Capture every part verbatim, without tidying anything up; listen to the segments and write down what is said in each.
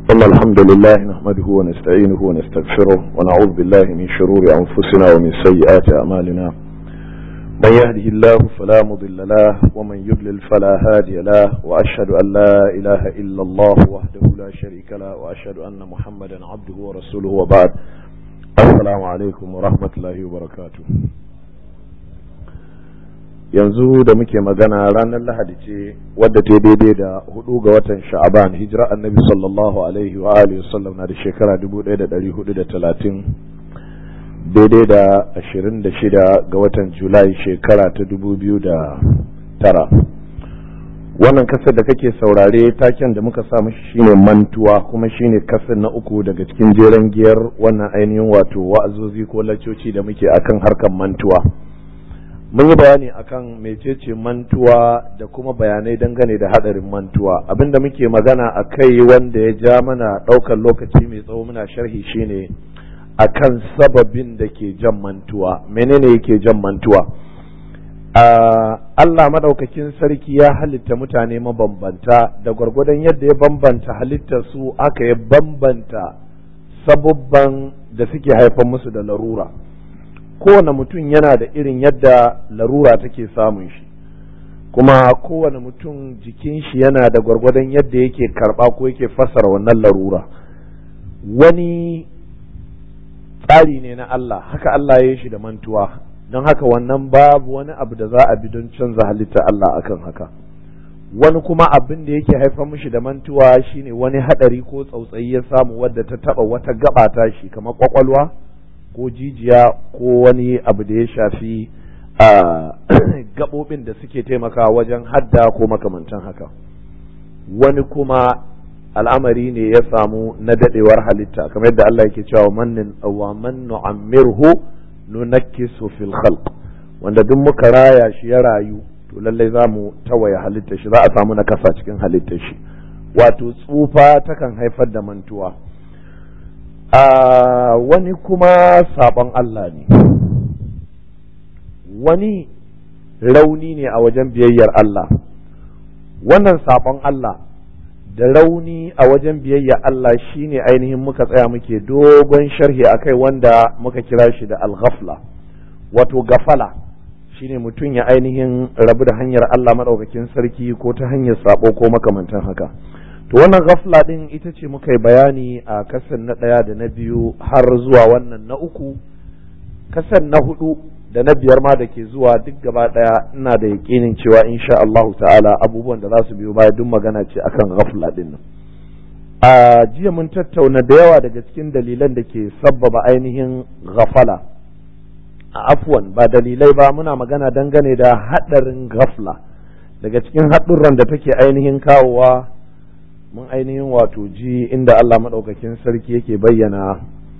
إن الحمد لله نحمده ونستعينه ونستغفره ونعوذ بالله من شرور أنفسنا ومن سيئات أعمالنا من يهده الله فلا مضل له ومن يضلل فلا هادي له وأشهد أن لا إله إلا الله وحده لا شريك له وأشهد أن محمدا عبده ورسوله وبعد السلام عليكم ورحمة الله وبركاته. yanzu da muke magana ranar lahadi ce wadda ta daidai da hudu ga watan sha'aban hijira annabi sallallahu alaihi wa alihi wasallam na da shekara dubu ɗaya da ɗari hudu da talatin daidai da ashirin da shida ga watan julai shekara ta dubu biyu da tara. Wannan kasar da kake saurare taken da muka sa mashi shine mantuwa, kuma shine kasar na uku daga cikin jeren giyar wannan ainihin wato wa'azozi ko laccoci da muke akan harkar mantuwa. Mun yi bayani akan mecece mantuwa da kuma bayanai dangane da hadarin mantuwa. Abinda muke magana a kai wanda ya ja mana ɗaukar lokaci mai tsawo muna sharhi shine akan sababin da ke jan mantuwa. Menene yake jan mantuwa? Allah madaukakin sarki ya halitta mutane mabambanta, da gwargwadon yadda ya bambanta halittar su aka ya bambanta sababban da suke haifar musu da larura. Kowane mutum yana da irin yadda larura take samun shi, kuma kowane mutum jikin shi yana da gwargwadon yadda yake karba ko yake fassara wannan larura. Wani tsari ne na Allah, haka Allah ya yi shi da mantuwa, don haka wannan babu wani abu da za a bi don canza halitta Allah akan haka. Wani kuma abin da yake haifar mishi da mantuwa shine wani hadari ko tsautsayi ya samu wadda ta taba wata gaba ta shi kamar kwakwalwa ko jijiya ko wani abu da ya shafi a gaɓoɓin da suke taimakawa wajen hadda ko makamantan haka. Wani kuma al'amari ne ya samu na daɗewar halitta, kamar yadda Allah yake cewa mannin wa man nu'ammirhu nunakkisu fil khalq, wanda duk muka raya shi ya rayu to lallai za mu tawaye halitta shi, za a samu nakasa cikin halittar shi. Wato tsufa takan haifar da mantuwa. Uh, wani kuma sabon Allah ne, wani rauni ne a wajen biyayyar Allah. Wannan sabon Allah da rauni a wajen biyayyar Allah shine ainihin muka tsaya muke dogon sharhi akai, wanda muka kira shi da al-ghafla, wato gafala shine mutum ya ainihin rabu da hanyar Allah madaukakin sarki ko ta hanyar sabo ko makamantan haka. To wannan ghafla din ita ce muka yi bayani a kasan na ɗaya da na biyu har zuwa wannan na uku. Kasan na hudu da na biyar ma da ke zuwa duk gaba ɗaya ina da yaƙinin cewa insha Allahu ta'ala abubuwan da za su biyo baya duk magana ce akan ghafla din nan. A jiya mun tattauna da yawa daga cikin dalilan da ke sabbaba ainihin ghafala. A afwan ba dalilai ba, muna magana dangane da haɗarin ghafla. Daga cikin haɗurran da take ainihin kawowa mun ainihin wato ji inda Allah maɗaukakin sarki yake bayyana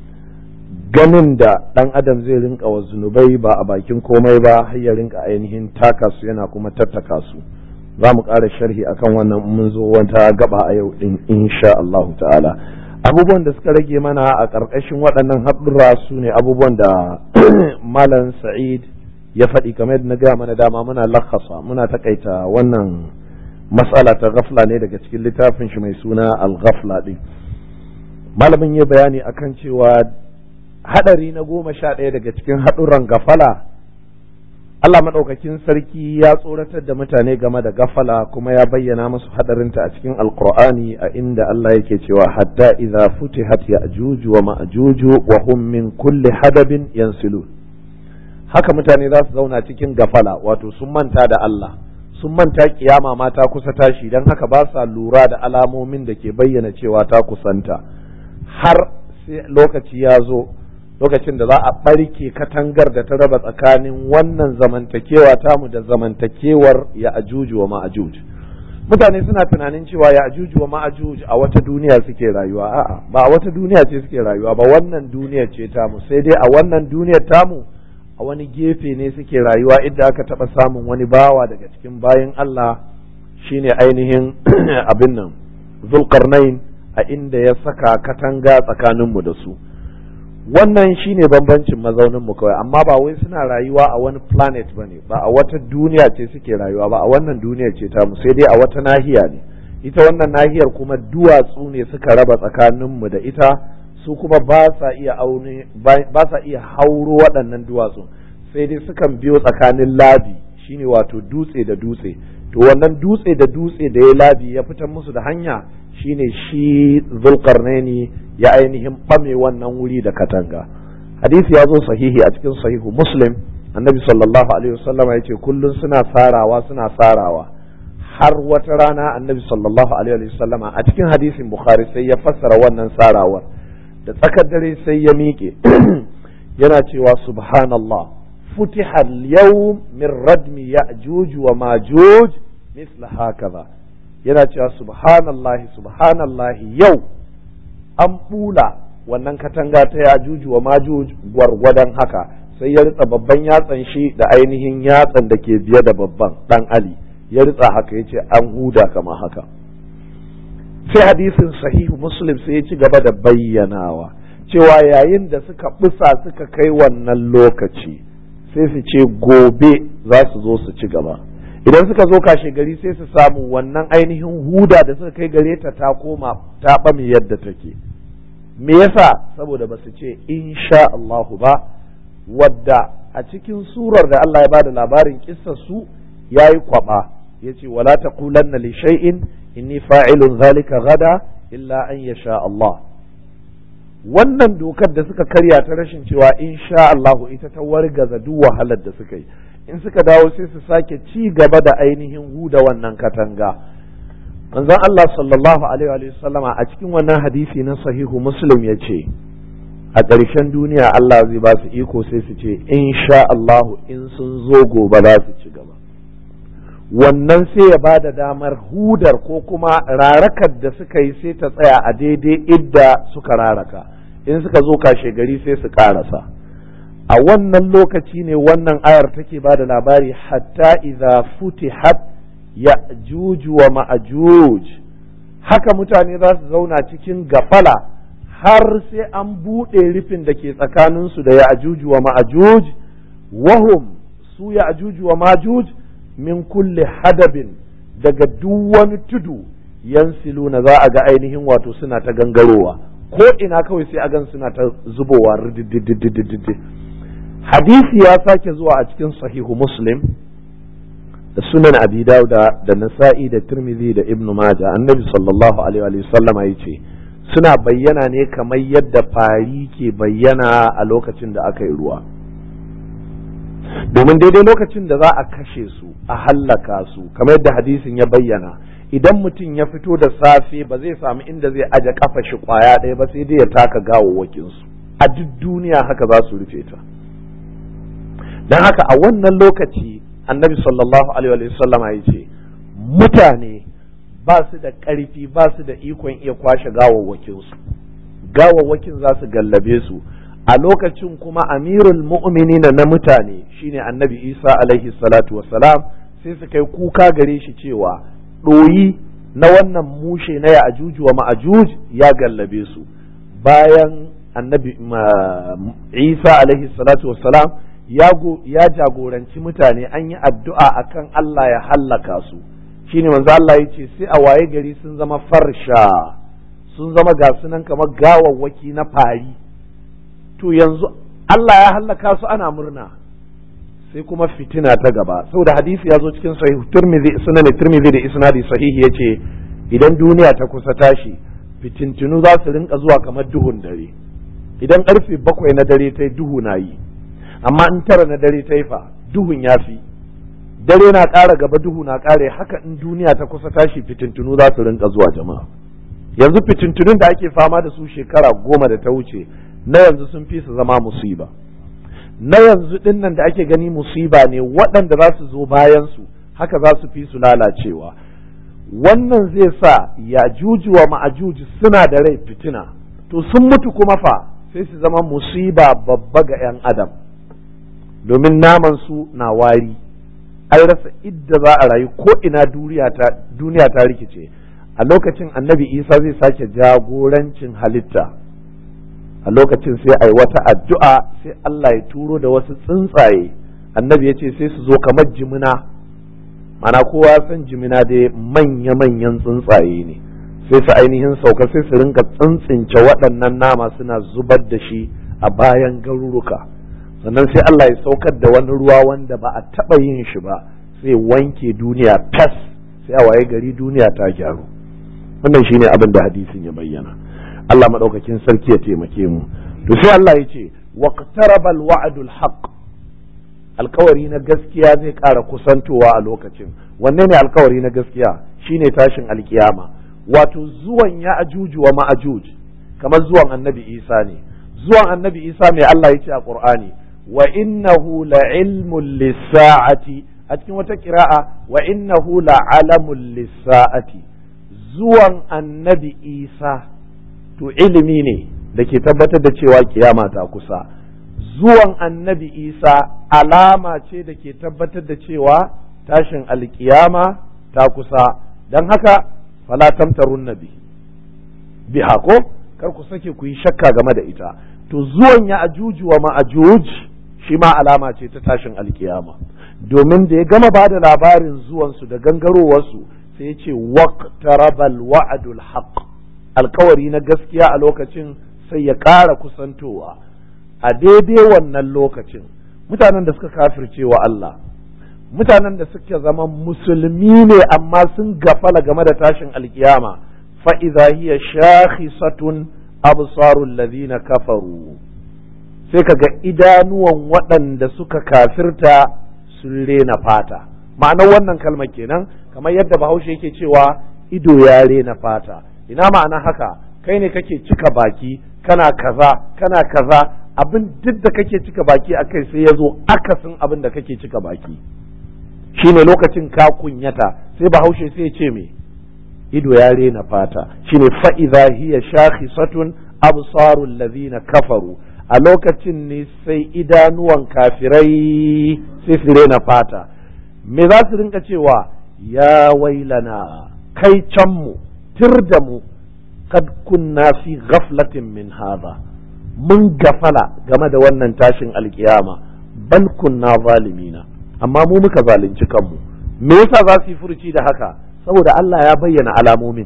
ganin da ɗan adam zai rinka wa zunubai ba a bakin komai ba, har ya rinka ainihin taka su yana kuma tattaka su. Za mu ƙara sharhi akan wannan mun zo wata gaba a yau ɗin insha Allahu ta'ala. Abubuwan da suka rage mana a ƙarƙashin waɗannan haɗurra su ne abubuwan da Malam Sa'id ya faɗi, kamar yadda na gaya mana dama muna lakasa muna takaita wannan mas'ala ta ghafla ne daga cikin littafin shi mai suna al-ghafla din. Malamin ya bayani akan cewa hadari na goma sha ɗaya daga cikin haɗurran gafala, Allah maɗaukakin sarki ya tsoratar da mutane game da gafala kuma ya bayyana musu hadarinta a cikin alqur'ani, a inda Allah yake cewa hatta idza futihat ya'juj wa ma'juj wa hum min kulli hadabin yansilun. Haka mutane za su zauna cikin gafala, wato sun manta da Allah, sun manta kiyama ma ta kusa tashi, don haka ba sa lura da alamomin da ke bayyana cewa ta kusanta, har sai lokaci ya zo, lokacin da za a ɓarke katangar da ta raba tsakanin wannan zamantakewa tamu da zamantakewar ya ajuju wa ma'ajuj. Mutane suna tunanin cewa ya ajuju wa ma'ajuj a wata duniya suke rayuwa. A'a, ba a wata duniya ce suke rayuwa ba, wannan duniya ce tamu, sai dai a wannan duniyar tamu a wani gefe ne suke rayuwa, inda aka taɓa samun wani bawa daga cikin bayan Allah shine ainihin abin nan Zulkarnain, a inda ya saka katanga tsakaninmu da su. Wannan shine bambancin mazaunin mu kawai, amma ba wai suna rayuwa a wani planet bane, ba a wata duniya ce suke rayuwa ba, a wannan duniya ce ta mu, sai dai a wata nahiya ne. ita wannan nahiyar kuma duwatsu ne suka raba tsakaninmu da ita, su kuma ba sa iya aune ba sa iya hauro waɗannan duwatsu, sai dai sukan biyo tsakanin labi, shine wato dutse da dutse. To wannan dutse da dutse da ya labi ya fitar musu da hanya, shine shi Zulqarnaini ya ainihin ɓame wannan wuri da katanga. Hadisi ya zo sahihi a cikin sahihu Muslim, annabi sallallahu alaihi wasallam ya ce kullum suna sarawa suna sarawa har wata rana annabi sallallahu alaihi wasallama a cikin hadisin Bukhari sai ya fassara wannan sarawar da tsakar dare sai ya miƙe yana cewa subhanallah futiha al-yawm min radmi ya'juj wa majuj misla hakaza, yana cewa subhanallahi subhanallahi yau an bula wannan katanga ta ya'juj wa majuj gwargwadon haka, sai ya ritsa babban yatsan shi da ainihin yatsan da ke biye da babban dan Ali, ya ritsa haka yace an huda kama haka. Sai hadisin sahihu Muslim sai ya ci gaba da bayyanawa cewa yayin da suka busa suka kai wannan lokaci sai su ce gobe za su zo su ci gaba, idan suka zo kashe gari sai su samu wannan ainihin huda da suka kai gare ta ta koma ta ɓame yadda take. Me yasa? saboda ba su ce insha Allahu ba, wadda a cikin surar da Allah ya bada labarin kissar su yayi kwaba, yace wala taqulanna li shay'in inni fa'ilun zalika gada illa an yasha Allah. Wannan dokar da suka karya ta rashin cewa insha Allahu ita ta wargaza duk wahalar da suka yi, in suka dawo sai su sake ci gaba da ainihin huda wannan katanga. Manzon Allah sallallahu alaihi wa sallama a cikin wannan hadisi na sahihu Muslim yace a ƙarshen duniya Allah zai ba su iko sai su ce insha Allahu in sun zo gobe za su ci gaba. Wannan sai ya ba da damar hudar ko kuma rarakar da suka yi sai ta tsaya a daidai idda suka raraka, in suka zo kashe gari sai su karasa. A wannan lokaci ne wannan ayar take ba da labari hatta idza futihat ya'juj wa ma'juj, haka mutane za su zauna cikin gafala har sai an buɗe rufin da ke tsakaninsu da ya'juj wa ma'juj, wahum su ya'juj wa ma'juj min kulli hadabin, daga duk wani tudu yansiluna za a ga ainihin wato suna ta gangarowa, ko ina kawai sai a gan suna ta zubowa rididididididi. Hadisi ya sake zuwa a cikin sahihu Muslim da sunan Abi Dawud da Nasa'i da Tirmidhi da Ibn Majah, annabi sallallahu alaihi wa sallama yace suna bayyana ne kamar yadda fari ke bayyana a lokacin da aka yi ruwa, domin daidai lokacin da za a kashe su a hallaka su, kamar yadda hadisin ya bayyana, idan mutum ya fito da safe ba zai samu inda zai aje kafa shi kwaya ɗaya ba, sai dai ya taka gawawwakin su a duk duniya, haka za su rufe ta. Dan haka a wannan lokaci annabi sallallahu alaihi wa sallama ya ce mutane ba su da ƙarfi, ba su da ikon iya kwashe gawawwakin su, gawawwakin za su gallabe su. A lokacin kuma amirul mu'minina na mutane shine annabi Isa alaihi salatu wassalam, sai su kai kuka gare shi cewa ɗoyi na wannan mushe na ya'juj wa ma'juj ya gallabe su. Bayan annabi Isa alaihi salatu wassalam ya ya jagoranci mutane an yi addu'a akan Allah ya hallaka su, shine manzo Allah ya ce sai a waye gari sun zama farsha, sun zama ga sunan kamar gawawwaki na fari. To yanzu Allah ya hallaka su ana murna, sai kuma fitina ta gaba, saboda hadisi ya zo cikin sahih Tirmidhi, sunan Tirmidhi da isnadi sahihi yace idan duniya ta kusa tashi fitintinu za su rinka zuwa kamar duhun dare. Idan karfe bakwai na dare ta yi duhu na yi, amma in tara na dare ta yi fa duhun ya fi, dare na ƙara gaba duhu na ƙare, haka in duniya ta kusa tashi fitintinu za su rinka zuwa jama'a. Yanzu fitintunun da ake fama da su shekara goma da ta wuce na yanzu sun fi su zama musiba, na yanzu din nan da ake gani musiba ne, waɗanda za su zo bayan su haka za su fi su lalacewa. Wannan zai sa Yajuju wa Ma'ajuj suna da rai fitina, to sun mutu kuma fa sai su zama musiba babba ga 'yan adam, domin naman su na wari, an rasa idda za a rayu, ko ina duniya ta rikice. A lokacin annabi Isa zai sake jagorancin halitta, a lokacin sai a yi wata addu'a sai Allah ya turo da wasu tsuntsaye, annabi ya ce sai su zo kamar jimina, mana kowa san jimina dai manya-manyan tsuntsaye ne, sai su ainihin sauka sai su rinka tsintsince waɗannan nama suna zubar da shi a bayan garuruka, sannan sai Allah ya saukar da wani ruwa wanda ba a taɓa yin shi ba, sai wanke duniya tas, sai a waye gari duniya ta gyaru. Wannan shine abin da hadisin ya bayyana. Allah madaukakin sarki ya taimake mu. To sai Allah ya ce waqtaraba alwa'dul haqq, alkawari na gaskiya zai ƙara kusantowa a lokacin. Wanne ne alkawari na gaskiya? Shine tashin alkiyama, wato zuwan ya ajuju wa ma'ajuj, kamar zuwan annabi Isa ne. Zuwan annabi Isa mai Allah ya ce a Qur'ani, wa innahu la'ilmun lis-sa'ati, a cikin wata kira'a wa innahu la'alamun lis-sa'ati. Zuwan annabi Isa to ilimi ne da ke tabbatar da cewa kiyama ta kusa. Zuwan annabi Isa alama ce da ke tabbatar da cewa tashin alkiyama ta kusa. Don haka fala tamtarun nabi biha, ko kar ku sake ku yi shakka game da ita. To zuwan ya ajuju wa ma'ajuj shi ma alama ce ta tashin alkiyama, domin da ya gama ba da labarin zuwansu da gangarowarsu sai ya ce waqtarabal wa'dul haqq, alkawari na gaskiya a lokacin sai ya ƙara kusantowa. A daidai wannan lokacin mutanen da suka kafirce wa Allah, mutanen da suka zama musulmi ne amma sun gafala game da tashin alkiyama, fa idza hiya shakhisatun absarul ladina kafaru, sai kaga idanuwan waɗanda suka kafirta sun rena fata. Ma'anar wannan kalmar kenan, kamar yadda Bahaushe yake cewa ido ya rena fata. Ina ma'ana haka? Kai ne kake cika baki kana kaza kana kaza, abin duk da kake cika baki akai sai ya zo akasin abin da kake cika baki, shine lokacin ka kunyata, sai Bahaushe sai ya ce me, ido ya rena fata. Shine fa idza hiya shakhisatun absarul ladina kafaru, a lokacin ne sai idanuwan kafirai sai su rena fata. Me za su rinka cewa? Ya wailana, kai can mu, tir da mu, kad kunna fi ghaflatin min hadha, mun gafala game da wannan tashin alkiyama, bal kunna zalimina, amma mu muka zalunci kanmu. Me yasa za su yi furuci da haka? Saboda Allah ya bayyana alamomin.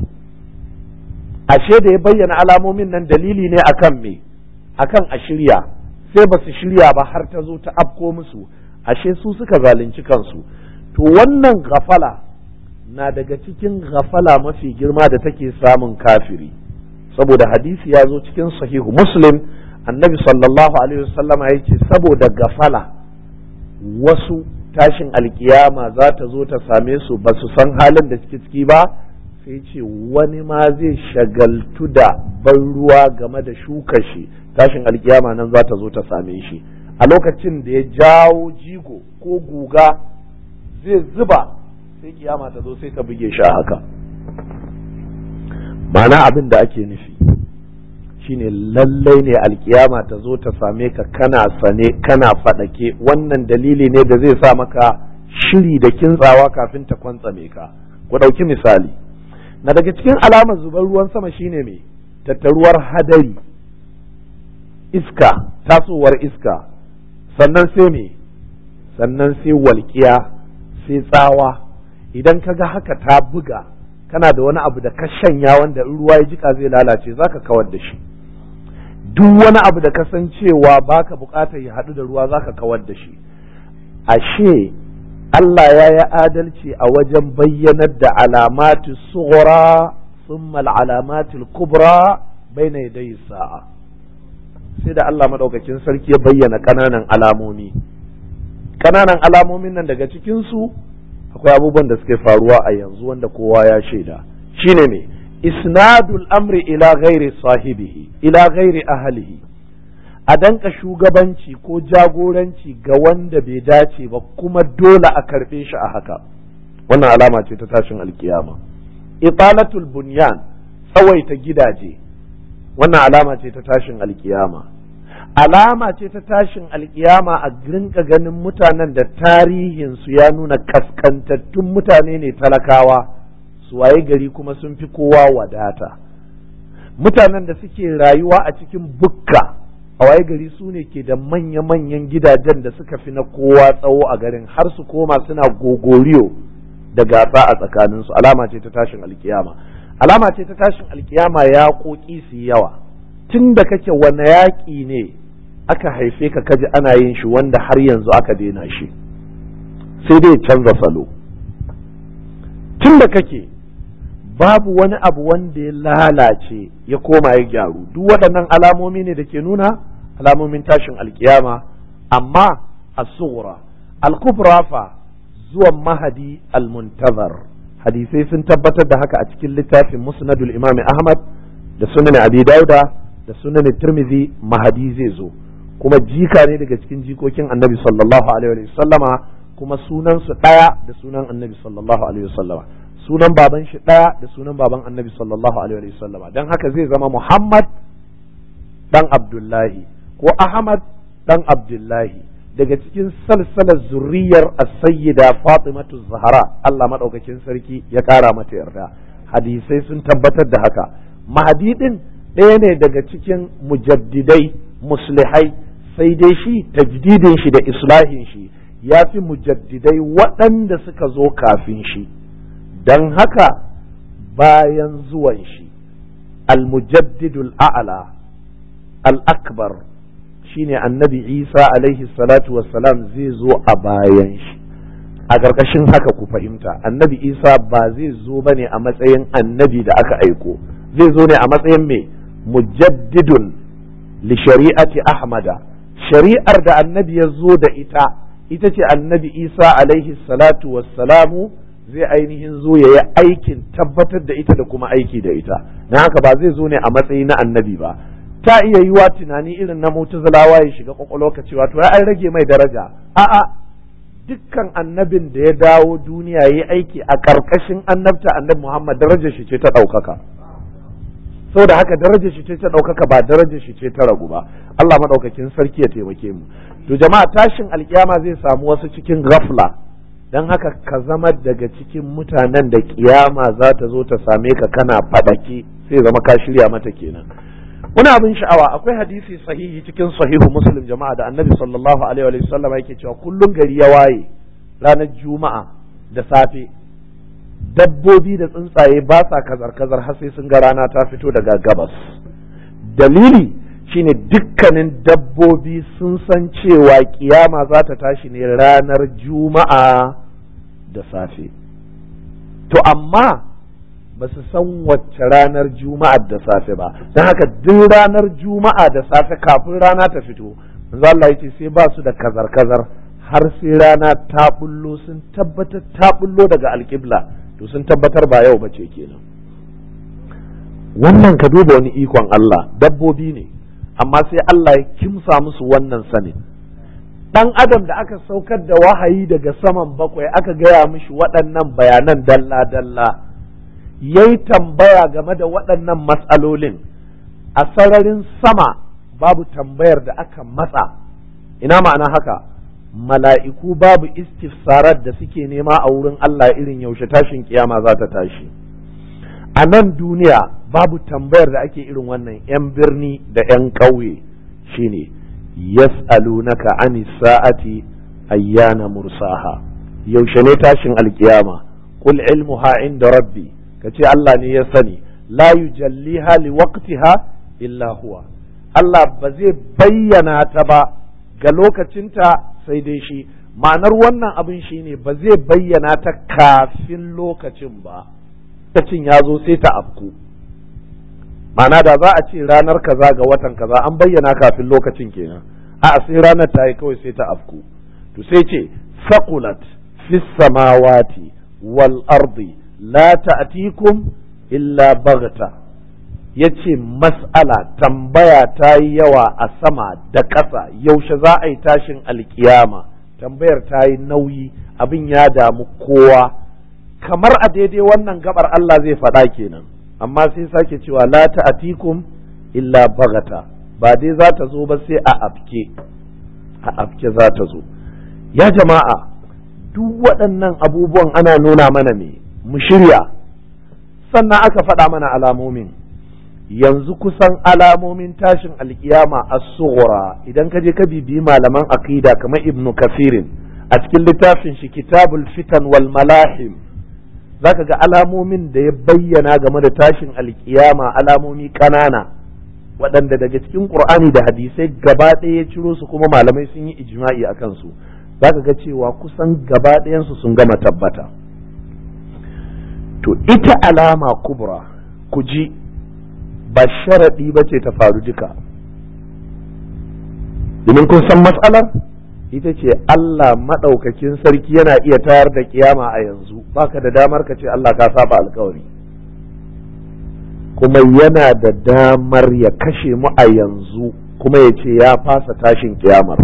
Ashe da ya bayyana alamomin nan dalili ne akan me? Akan a shirya, sai ba su shirya ba har ta zo ta afko musu, ashe su suka zalunci kansu. To wannan gafala na daga cikin gafala mafi girma da take samun kafiri, saboda hadisi ya zo cikin sahihu Muslim, annabi sallallahu alaihi wasallama ya ce saboda gafala wasu tashin alkiyama za ta zo ta same su ba su san halin da suke ciki ba, sai ce wani ma zai shagaltu da ban ruwa game da shuka shi, tashin alkiyama nan za ta zo ta same shi. A lokacin da ya jawo jigo ko guga zai zuba, sai kiyama ta zo sai ta buge shi a haka. Ma'ana abin da ake nufi shine lallai ne alkiyama ta zo ta same ka kana sane kana faɗake. Wannan dalili ne da zai sa maka shiri da kintsawa kafin ta kwantsame ka. Ku ɗauki misali, na daga cikin alamar zubar ruwan sama shine me? Tattaruwar hadari, iska, tasowar iska, sannan sai me? Sannan sai walƙiya, sai tsawa. Idan ka ga haka ta buga, kana da wani abu da ka shanya wanda in ruwa ya jika zai lalace, zaka kawar da shi. Duk wani abu da ka san cewa baka bukatar ya haɗu da ruwa zaka kawar da shi. Ashe Allah ya yi adalci a wajen bayyanar da alamatu sughra thumma al-alamatul kubra baina yaday sa'a. Sai da Allah madaukakin sarki ya bayyana kananan alamomi. Kananan alamomin nan daga cikin su akwai abubuwan da suke faruwa a yanzu wanda kowa ya shaida. Shine me? Isnadul amri ila ghairi sahibihi, ila ghairi ahlihi. A danka shugabanci ko jagoranci ga wanda bai dace ba, kuma dole a karbe shi a haka. Wannan alama ce ta tashin alkiyama. Italatul bunyan, tsawaita gidaje. Wannan alama ce ta tashin alkiyama. Alama ce ta tashin alkiyama a rinka ganin mutanen da tarihinsu ya nuna kaskantattun mutane ne, talakawa, su waye gari kuma sun fi kowa wadata. Mutanen da suke rayuwa a cikin bukka, a waye gari su ne ke da manya-manyan gidajen da suka fi na kowa tsawo a garin, har su koma suna gogoriyo da gasa a tsakaninsu alama ce ta tashin alkiyama. Alama ce ta tashin alkiyama ya koki su yawa. Tun da kake wani yaƙi ne aka haife ka kaji ana yin shi wanda har yanzu aka daina shi, sai dai canza salo. Tun da kake babu wani abu wanda ya lalace ya koma ya gyaru. Duk waɗannan alamomi ne da ke nuna alamomin tashin alkiyama. Amma as-sughra al-kubra fa zuwan mahadi al-muntazar, hadisai sun tabbatar da haka a cikin littafin musnadul imam Ahmad da sunan Abi Dauda da sunan Tirmidhi. Mahadi zai zo kuma jika ne daga cikin jikokin Annabi sallallahu alaihi wa sallama, kuma sunan su daya da sunan Annabi sallallahu alaihi wa sallama, sunan baban shi daya da sunan baban Annabi sallallahu alaihi wa sallama. Dan haka zai zama Muhammad dan Abdullahi ko Ahmad dan Abdullahi daga cikin salsalar zurriyar as-sayyida Fatimatu Zahra, Allah madaukakin sarki ya kara mata yarda. Hadisai sun tabbatar da haka. Mahdi din ɗaya ne daga cikin mujaddidai muslihai, sai dai shi tajdidin shi da islahin shi ya fi mujaddidai waɗanda suka zo kafin shi. Dan haka bayan zuwan shi al-mujaddidul a'la al-akbar shine annabi Isa alaihi salatu wassalam zai zo a bayan shi. A ƙarƙashin haka ku fahimta, annabi Isa ba zai zo bane a matsayin annabi da aka aiko, zai zo ne a matsayin mai mujaddidun li shari'ati Ahmada. Shari'ar da annabi ya zo da ita ita ce annabi Isa alaihi salatu wassalamu zai ainihin zo ya yi aikin tabbatar da ita da kuma aiki da ita. Na haka ba zai zo ne a matsayi na annabi ba. Ta iya yiwa tunani irin na mutazilawa ya shiga kwakwalwarka cewa to an rage mai daraja. A'a, dukkan annabin da ya dawo duniya yayi aiki a ƙarƙashin annabta annabi Muhammad darajar shi ce ta ɗaukaka. Saboda haka darajar shi ce ta ɗaukaka ba darajar shi ce ta ragu ba. Allah madaukakin sarki ya taimake mu. To jama'a, tashin alkiyama zai samu wasu cikin ghafla. Dan haka ka zama daga cikin mutanen da kiyama za ta zo ta same ka kana faɗake, sai zama ka shirya mata kenan. Wani abin sha'awa, akwai hadisi sahihi cikin sahihu Muslim jama'a da annabi sallallahu alaihi wa sallam yake cewa kullum gari ya waye ranar juma'a da safe dabbobi da tsuntsaye ba sa kazar-kazar har sai sun ga rana ta fito daga gabas. Dalili shine dukkanin dabbobi sun san cewa kiyama za ta tashi ne ranar juma'a da safe. To amma ba su san wacce ranar juma'a da safe ba, don haka duk ranar juma'a da safe kafin rana ta fito manzo Allah yace sai ba su da kazar-kazar har sai rana ta bullo, sun tabbatar ta bullo daga alƙibla, to sun tabbatar ba yau bace kenan. Wannan ka duba wani ikon Allah, dabbobi ne amma sai Allah ya kimsa musu wannan sanin. Dan adam da aka saukar da wahayi daga saman bakwai aka gaya mishi waɗannan bayanan dalla-dalla, yayi tambaya game da waɗannan matsalolin a sararin sama, babu tambayar da aka matsa. Ina ma'ana haka? Mala'iku babu istifsarar da suke nema a wurin Allah irin yaushe tashin kiyama za ta tashi. A nan duniya babu tambayar da ake irin wannan. ‘Yan birni da ‘yan ƙauye shine yas'alunaka anis sa'ati ayyana mursaha, yaushe ne tashin alkiyama? Qul ilmuha inda rabbi, ka ce Allah ne ya sani, la yujalliha li waqtiha illa huwa. Allah ba zai bayyana ta ba ga lokacinta sai dai shi. Ma'anar wannan abin shine ba zai bayyana ta kafin lokacin ba, lokacin ya zo sai ta afku. Ma'ana da za a ce ranar kaza ga watan kaza an bayyana kafin lokacin kenan, a'a sai ranar ta yi kawai sai ta afku. To sai ce saqulat fis samawati wal ardi la ta'tikum illa baghta. Yace mas'ala tambaya ta yi yawa a sama da ƙasa, yaushe za a yi tashin alkiyama? Tambayar ta yi nauyi, abin ya damu kowa. Kamar a daidai wannan gabar Allah zai faɗa kenan, amma sai sake cewa la ta'tikum illa baghta, ba dai za ta zo ba sai a afke, a afke za ta zo. Ya jama'a, duk waɗannan abubuwan ana nuna mana ne mu shirya, sannan aka faɗa mana alamomin. Yanzu kusan alamomin tashin alkiyama as-sughra, idan ka je ka bibiyi malaman aqida kamar Ibn Kathir a cikin littafin shi Kitabul Fitan wal Malahim, zaka ga alamomin da ya bayyana game da tashin alkiyama alamomi ƙanana waɗanda daga cikin Qur'ani da hadisai gaba ɗaya ya ciro su kuma malamai sun yi ijma'i a kansu zaka ga cewa kusan gaba ɗayansu sun gama tabbata. To ita alama kubra ku ji ba sharaɗi ba ce ta faru duka, domin kun san matsalar ita ce Allah maɗaukakin sarki yana iya tayar da kiyama a yanzu, baka da damar ka ce Allah ka saba alkawari, kuma yana da damar ya kashe mu a yanzu kuma ya ce ya fasa tashin kiyamar,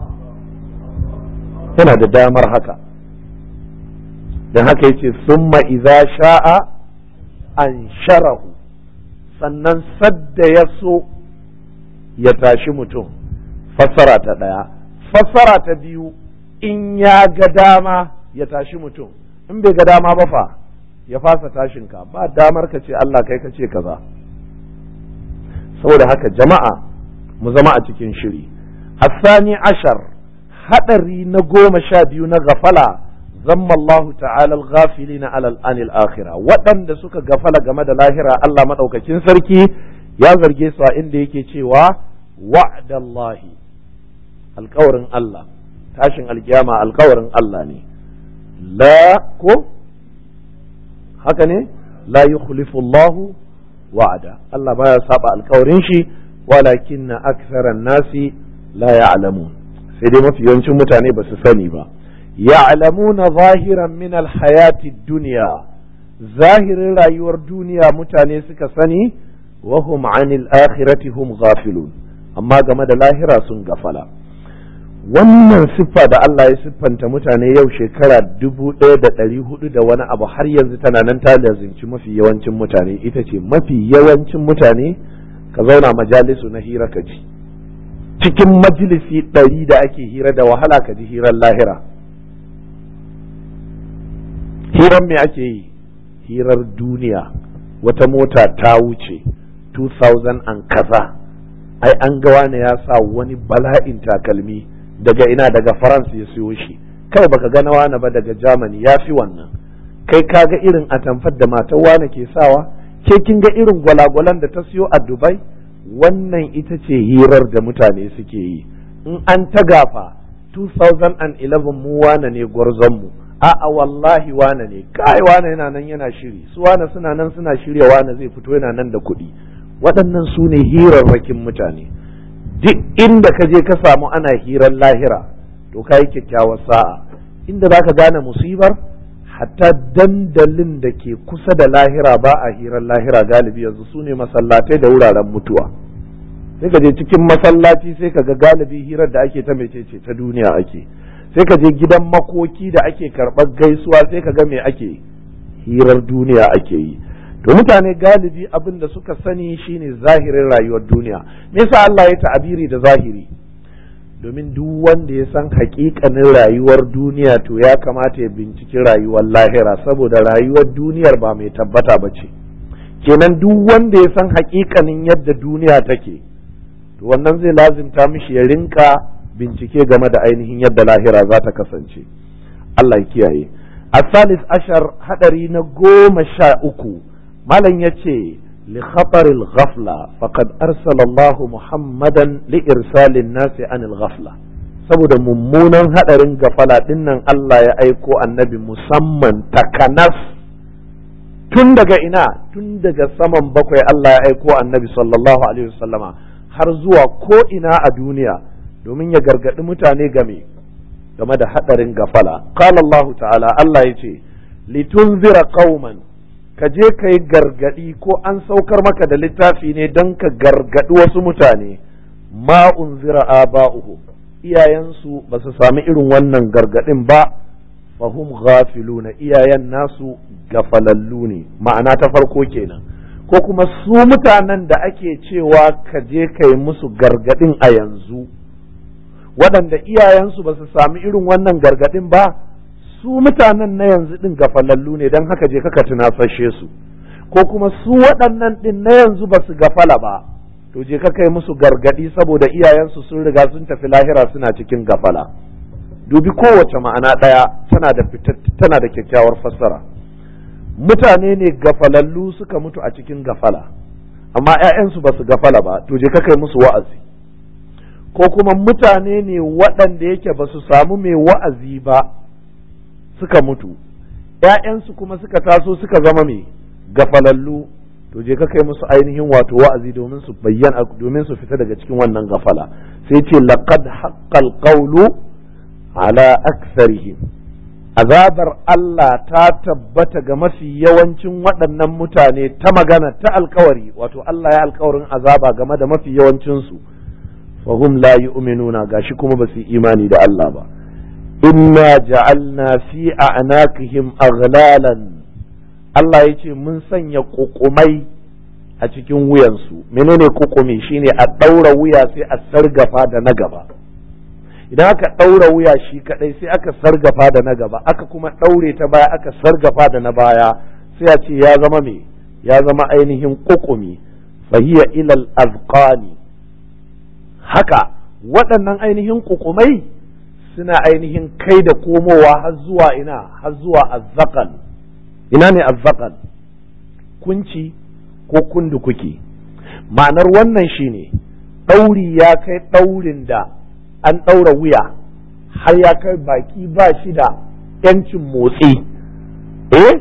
yana da damar haka. don haka yace summa idza sha'a ansharahu, sannan sadda ya so ya tashi mutum. Fassara ta ɗaya. Fassara ta biyu, in ya ga dama ya tashi mutum, in bai ga dama ba fa ya fasa tashin ka, ba damar ka ce Allah kai ka ce kaza. Saboda haka jama'a mu zama a cikin shiri. Asani ashar, haɗari na goma sha biyu na gafala, zamma Allah ta'ala al-ghafilina alal anil akhirah, waɗanda suka gafala game da lahira Allah madaukakin sarki ya zarge su a inda yake cewa wa'dallahi, alƙawarin Allah, tashin alkiyama alƙawarin Allah ne, la ko haka ne, la yukhlifu Allahu wa'ada, Allah baya saba alƙawarin shi, walakinna aktharan nasi la ya'lamun, sai dai mafi yawancin mutane ba su sani ba. Ya'lamuna zahiran min alhayati dunya, zahirin rayuwar duniya mutane suka sani, wa hum 'anil akhirati hum ghafilun, amma game da lahira sun gafala. Wannan siffa da Allah ya siffanta mutane yau shekara dubu ɗaya da ɗari hudu da wani abu har yanzu tana nan ta lazimci mafi yawancin mutane, ita ce mafi yawancin mutane ka zauna majalisu na hira ka ji, cikin majalisi ɗari da ake hira da wahala ka ji hirar lahira. Hirar me ake yi? Hirar duniya, wata mota ta wuce two thousand an kaza, ai an ga wani ya sa wani bala'in takalmi daga ina, daga France ya siyo shi, kai baka ga na wani ba daga Germany ya fi wannan, kai ka ga irin atamfar da matar wani ke sawa, ke kin ga irin gwalagwalan da ta siyo a Dubai. Wannan ita ce hirar da mutane suke yi. In an ta gafa two thousand eleven mu wane ne gwarzon mu, a'a wallahi wane ne, kai wane yana nan yana shiri, su wane suna nan suna shirya wane zai fito yana nan da kuɗi. Waɗannan su ne hirarrakin mutane. Duk inda ka je ka samu ana hirar lahira to ka yi kyakkyawar sa'a. Inda za ka gane musibar, hatta dandalin da ke kusa da lahira ba a hirar lahira galibi yanzu su ne masallatai da wuraren mutuwa. Sai ka je cikin masallaci sai ka ga galibi hirar da ake ta mecece ta duniya ake. Sai ka je gidan makoki da ake karɓar gaisuwa sai ka ga me ake, hirar duniya ake yi. To mutane galibi abin da suka sani shine zahirin rayuwar duniya. Me yasa Allah ya ta'abiri da zahiri? Domin duk wanda ya san haƙiƙanin rayuwar duniya to ya kamata ya binciki rayuwar lahira, saboda rayuwar duniyar ba mai tabbata ba ce. Kenan duk wanda ya san haƙiƙanin yadda duniya take, to wannan zai lazimta mishi ya rinka bincike game da ainihin yadda lahira za ta kasance. Allah ya kiyaye. Asalis ashar, hadari na goma sha uku, malam ya ce li khataril ghafla faqad arsala Allah Muhammadan li irsalin nasi anil ghafla, saboda mummunan hadarin gafala dinnan Allah ya aiko annabi musamman takanas tun daga ina, tun daga saman bakwai Allah ya aiko annabi sallallahu alaihi wasallama har zuwa ko ina a duniya domin ya gargadi mutane game game da hadarin gafala. Qala Allah ta'ala, Allah yace litunzira qauman, ka je ka yi gargadi ko an saukar maka da littafi ne don ka gargadi wasu mutane, ma unzira aba'uhum, iyayensu ba su sami irin wannan gargadin ba, fahum ghafiluna, iyayen nasu gafalallu ne. Ma'ana ta farko kenan, ko kuma su mutanen da ake cewa ka je ka yi musu gargadin a yanzu, waɗanda iyayensu ba su sami irin wannan gargadin ba, su mutanen na yanzu din gafalallu ne, don haka je kaka tunasashe su. Ko kuma su waɗannan din na yanzu ba su gafala ba, to je ka kai musu gargadi saboda iyayensu sun riga sun tafi lahira suna cikin gafala. Dubi kowace ma'ana ɗaya tana da tana da kyakkyawar fassara. mutane ne gafalallu suka mutu a cikin gafala amma ‘ya'yansu ba su gafala ba to je ka kai musu wa'azi, ko kuma mutane ne waɗanda yake ba su samu mai wa'azi ba suka mutu ‘ya'yansu kuma suka taso suka zama mai gafalallu to je ka kai musu ainihin wato wa'azi domin su bayyana domin su fita daga cikin wannan gafala. Sai ce laqad haqqal qawlu ala aktharihim, azabar Allah ta tabbata ga mafi yawancin waɗannan mutane ta magana ta alkawari, wato Allah ya alkawarin azaba game da mafi yawancinsu, fahum la yu'minuna, gashi kuma ba su imani da Allah ba. Inna ja'alna fi a'naqihim aghlalan, Allah ya ce mun sanya kukumai a cikin wuyansu. Menene kukumi? Shine a ɗaura wuya sai a sargafa da na gaba. Idan aka ɗaura wuya shi kaɗai sai aka sargafa da na gaba, aka kuma ɗaure ta baya aka sargafa da na baya, sai a ce ya zama me ya zama ainihin kukumi. Fahiya ilal azqani, haka waɗannan ainihin kukumai suna ainihin kai da komowa har zuwa ina har zuwa azzaqan. Ina ne azzaqan? Kunci ko kundukuki. Ma'anar wannan shine ɗauri ya kai ɗaurin da an ɗaura wuya har ya kai baki ba shi da ‘yancin motsi, eh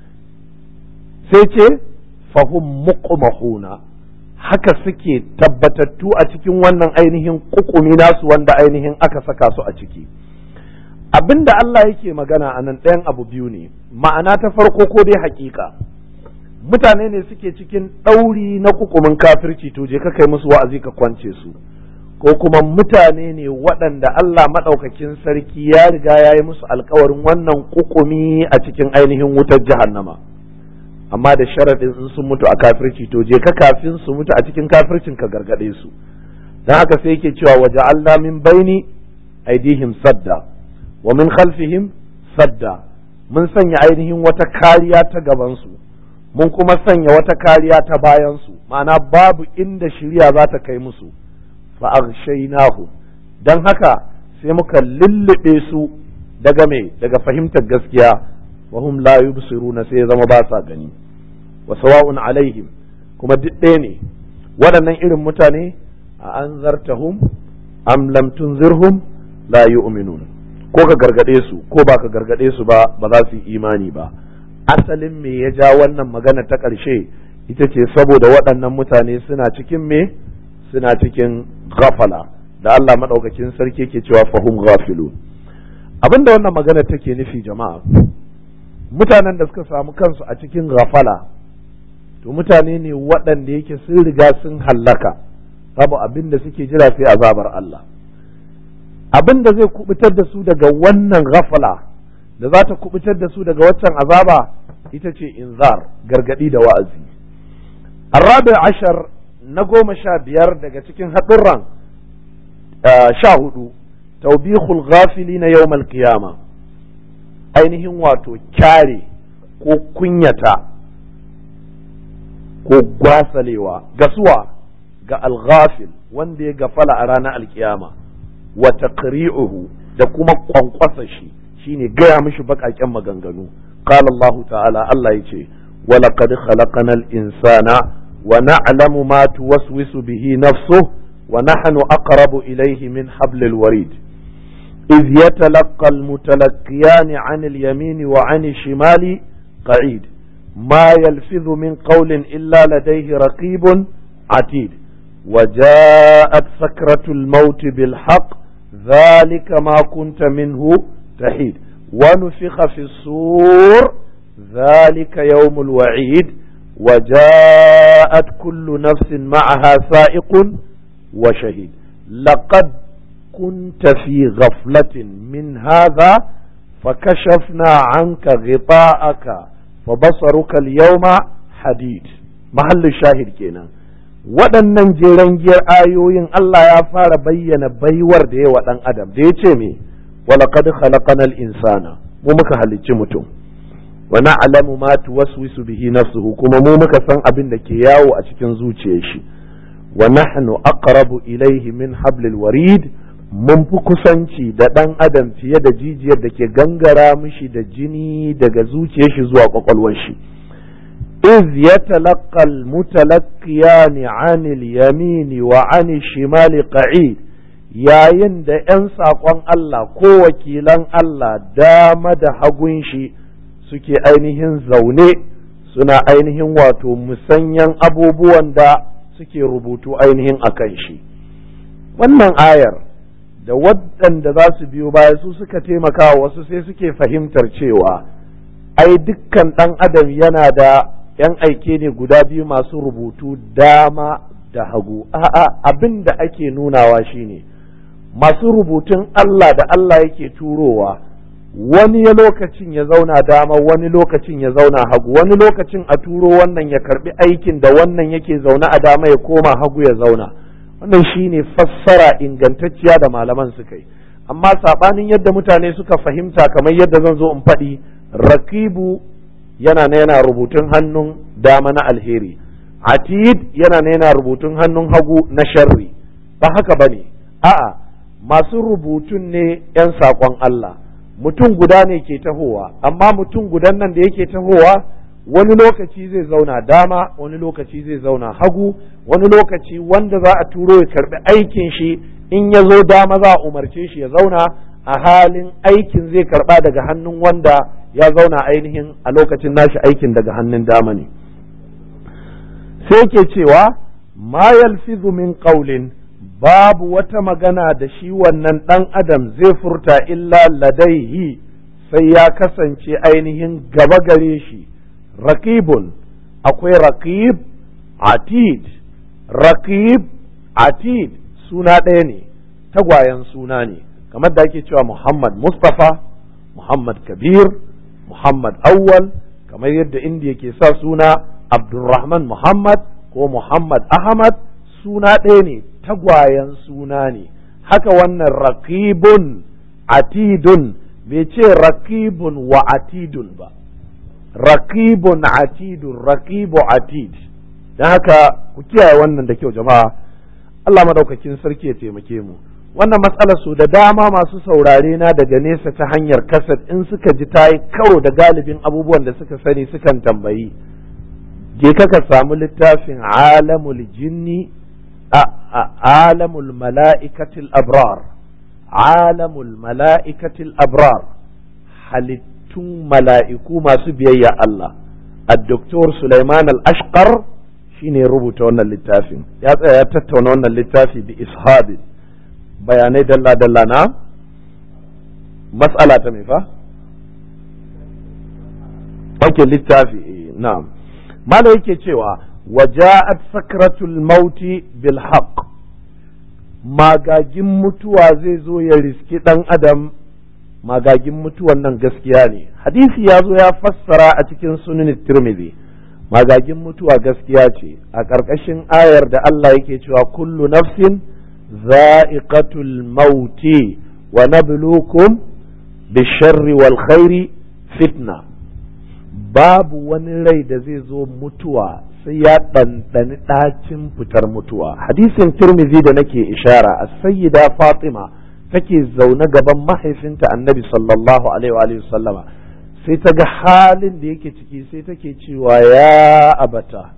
sai ce fahum muqmahuna, haka suke tabbatattu a cikin wannan ainihin kukumi nasu wanda ainihin aka saka su a ciki. Abinda Allah yake magana a nan ɗayan abu biyu ne, ma'ana ta farko ko dai haƙiƙa mutane ne suke cikin ɗauri na kukumin kafirci, to je ka kai musu wa'azi ka kwance su, ko kuma mutane ne waɗanda Allah maɗaukakin sarki ya riga ya yi musu alkawarin wannan kukumi a cikin ainihin wutar jahannama, amma da sharaɗin in sun mutu a kafirci to je ka kafin su mutu a cikin kafircin ka gargaɗe su. Don haka sai yake cewa waja'alna min baini aidihim sadda wa min khalfihim sadda, mun sanya ainihin wata kariya ta gabansu mun kuma sanya wata kariya ta bayansu, ma'ana babu inda shiriya za ta kai musu. fa aghshaynahu, dan haka sai muka lullube su daga me daga fahimtar gaskiya, wa hum la yubsiruna, sai zama ba sa gani. Wa sawa'un alaihim, kuma duk ɗaya ne waɗannan irin mutane, a anzartahum am lam tunzirhum la yu'minun, ko ka gargade su ko ba ka gargade su ba ba za su yi imani ba. Asalin me ya ja wannan magana ta ƙarshe ita ce saboda waɗannan mutane suna cikin me suna cikin ghafala, da Allah madaukakin sarki yake cewa fahum ghafilun. Abinda wannan magana take nufi jama'a, mutanen da suka samu kansu a cikin ghafala to mutane ne waɗanda yake sun riga sun hallaka, babu abin da suke jira sai azabar Allah. Abin da zai kubutar da su daga wannan ghafala, da za ta kubutar da su daga waccan azaba, ita ce inzar, gargadi da wa'azi. Arabi ashar na goma sha biyar daga cikin haɗurran sha hudu, taubihul ghafili na yawmal qiyama, ainihin wato kyare ko kunyata ko gwasalewa gasuwa ga alghafil wanda ya gafala a ranar alkiyama, wa taqri'uhu, da kuma kwankwasa shi shine gaya mishi baƙaƙen maganganu. qala Allah ta'ala, Allah yace wa laqad khalaqnal insana wa na'lamu ma tuwaswisu bihi nafsuhu wa nahnu aqrabu ilayhi min hablil warid إذ يتلقى المتلقيان عن اليمين وعن الشمال قعيد ما يلفظ من قول إلا لديه رقيب عتيد وجاءت سكرة الموت بالحق ذلك ما كنت منه تحيد ونفخ في الصور ذلك يوم الوعيد وجاءت كل نفس معها سائق وشهيد لقد كنت في غفلة من هذا فكشفنا عنك غطاءك فبصرك اليوم حديد. محل الشاهد كينا waɗannan jeren giyar ayoyin Allah ya fara bayyana baiwar da ya wa ɗan adam da ya ce me walaqad khalaqanal insana, mu muka halicci mutum, wa na'lamu ma tuwaswisu bihi nafsuhu, kuma mu muka san abin da ke yawo a cikin zuciyar shi, wa nahnu aqrabu ilayhi min hablil warid, mun fi kusanci da ɗan adam fiye da jijiyar da ke gangara mishi da jini daga zuciyar shi zuwa ƙwaƙwalwar shi. iz yatalaqqa al-mutalaqqiyani 'anil yamini wa 'anil shimali qa'id, yayin da 'yan saƙon Allah ko wakilan Allah dama da hagun shi suke ainihin zaune suna ainihin wato musanyan abubuwan da suke rubutu ainihin akan shi. Wannan ayar da waɗanda za su biyo baya su suka taimaka wasu sai suke fahimtar cewa ai dukkan ɗan adam yana da ‘yan aike ne guda biyu masu rubutu dama da hagu. A'a, abin da ake nunawa shine masu rubutun Allah da Allah yake turowa wani ya lokacin ya zauna dama wani lokacin ya zauna hagu, wani lokacin a turo wannan ya karbi aikin da wannan yake zaune a dama ya koma hagu ya zauna. Wannan shine fassara ingantacciya da malaman suka yi, amma sabanin yadda mutane suka fahimta kamar yadda zan zo in faɗi, rakibu yana na yana rubutun hannun dama na alheri, atid yana na yana rubutun hannun hagu na sharri. Ba haka bane, a'a, masu rubutun ne 'yan saƙon Allah. Mutum guda ne ke tahowa, amma mutum gudan nan da yake tahowa wani lokaci zai zauna dama, wani lokaci zai zauna hagu, wani lokaci wanda za a turo ya karbi aikin shi in ya zo dama za a umarce shi ya zauna, a halin aikin zai karba daga hannun wanda ya zauna ainihin a lokacin nashi aikin daga hannun dama ne. Sai ke cewa ma yalfizu min qawlin, babu wata magana da shi wannan ɗan adam zai furta illa ladaihi, sai ya kasance ainihin gaba gare shi raqibun, akwai raqib atid. Raqib atid suna ɗaya ne, tagwayen suna ne, kamar da ake cewa Muhammad Mustafa, Muhammad Kabir, Muhammad Awwal, kamar yadda indiya ke sa suna Abdulrahman Muhammad ko Muhammad Ahmad, suna ɗaya ne, tagwayen suna ne. Haka wannan raqibun atidun, bai ce raqibun wa atidun ba, raqibun atidun, raqibu atid. Dan haka ku kiyaye wannan da kyau jama'a, Allah madaukakin sarki ya taimake mu. Wannan matsalar su da dama masu saurare na daga nesa ta hanyar kasad in suka ji ta yi karo da galibin abubuwan da suka sani sukan tambayi, je ka ka samu littafin alamul jinni alamul mala'ikatil abrar, alamul mala'ikatil abrar, halittun mala'iku masu biyayya Allah. Ad-Doktor Sulaiman Al-Ashqar shine rubuta wannan littafin, ya tsaya ya tattauna wannan littafi bi ishabi, bayanai dalla dalla na mas'ala ta mai fa ake littafi. Na'am, mala yake cewa waja'at sakratul mauti bil haqq, magagin mutuwa zai zo ya riski dan adam, magagin mutuwan nan gaskiya ne. Hadisi ya zo ya fassara a cikin sunan Tirmidhi, magagin mutuwa gaskiya ce a ƙarƙashin ayar da Allah yake cewa kullu nafsin za'iqatul mauti wa nabluukum bisharri wal khairi fitna. Babu wani rai da zai zo mutuwa sai ya ɗanɗani ɗacin fitar mutuwa. Hadisin Tirmidhi da nake ishara, as-sayyida Fatima take zaune gaban mahaifinta Annabi sallallahu alaihi wa sallama, sai ta ga halin da yake ciki, sai take cewa ya abata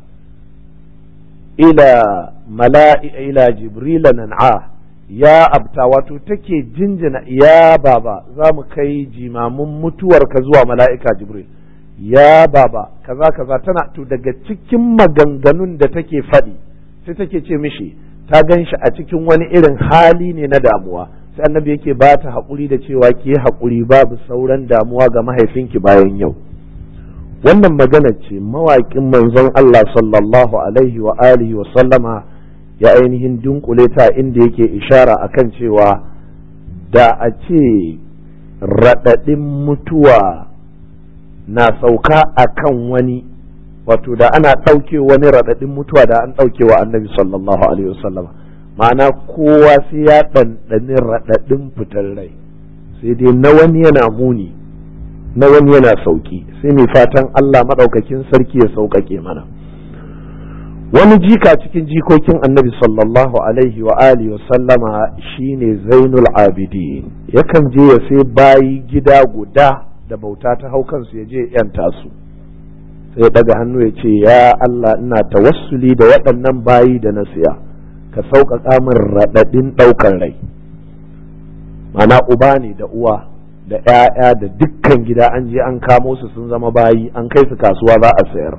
ila mala'i ila jibril nan'a, ya abta, wato take jinjina, ya baba za mu kai jimamin mutuwarka zuwa mala'ika jibril, ya baba kaza kaza. Tana to daga cikin maganganun da take faɗi sai take ce mishi ta gan shi a cikin wani irin hali ne na damuwa, sai annabi yake ba ta haƙuri da cewa ki haƙuri, babu sauran damuwa ga mahaifinki bayan yau. Wannan magana ce mawaƙin manzon Allah sallallahu alaihi wa alihi wa sallama ya ainihin dunkule ta inda yake ishara akan cewa da a ce raɗaɗin mutuwa na sauka akan wani, wato da ana ɗauke wani raɗaɗin mutuwa da an ɗauke wa annabi sallallahu alaihi wa sallama. Ma'ana kowa sai ya ɗanɗani raɗaɗin fitar rai, sai dai na wani yana muni, na wani yana sauki. Sai mai fatan Allah maɗaukakin sarki ya sauƙaƙe mana. wani jika cikin jikokin annabi sallallahu alaihi wa alihi wa sallama shine Zainul Abidin, yakan je ya sai bayi gida guda da bauta ta hau kansu ya je yanta su, sai ya daga hannu ya ce ya Allah ina tawassuli da waɗannan bayi da na siya, ka sauƙaƙa min raɗaɗin ɗaukar rai. Mana uba ne da uwa da ‘ya'ya da dukkan gida an je an kamo su sun zama bayi an kai su kasuwa za a sayar,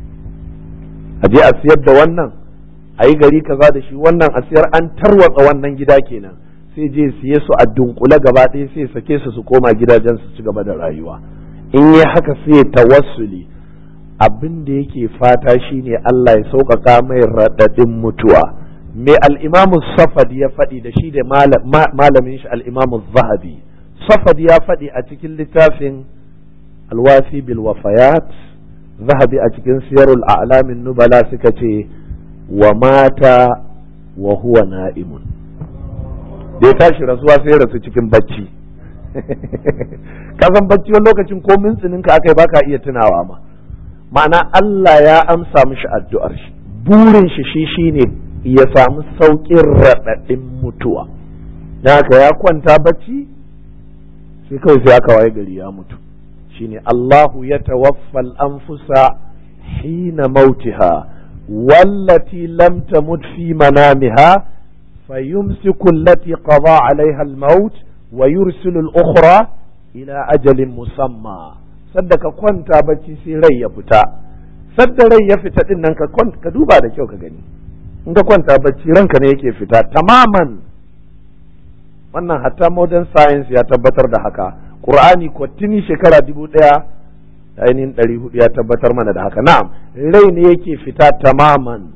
a je a siyar da wannan a yi gari kaza da shi wannan a siyar, an tarwatsa wannan gida kenan, sai je siye su a dunkule gaba ɗaya sai sake su su koma gidajen su ci gaba da rayuwa. In yi haka sai tawassuli, abin da yake fata shine Allah ya sauƙaƙa mai raɗaɗin mutuwa. Me al-Imamu Safadi ya faɗi da shi da malamin shi al-Imamu Zahabi. Safadi ya faɗi a cikin littafin Al-Wafi bil Wafayat, Zahabi a cikin Siyarul A'lamin Nubala suka ce wa mata wa huwa na'imun. Da ya tashi rasuwa sai rasu cikin bacci. Kasan bacci wani lokacin ko mintsininka akai baka iya tunawa ma. Ma'ana Allah ya amsa mishi addu'ar shi, burin shi shi shine ya samu sauƙin raɗaɗin mutuwa. Da haka ya kwanta bacci sai kawai sai aka waye gari ya mutu. Shine Allahu ya tawaffal anfusa hina mautiha wallati lam tamut fi manamiha fayumsiku allati qada alaiha al-maut wa yursilu al-ukhra ila ajalin musamma. Sadda ka kwanta bacci sai rai ya fita, sadda rai ya fita din nan ka ka duba da kyau ka gani, in ka kwanta bacci ranka ne yake fita tamaman. Wannan hatta modern science ya tabbatar da haka, Qur'ani ko tuni shekara dubu ɗaya da ainihin ɗari hudu ya tabbatar mana da haka. Na'am, rai ne yake fita tamaman.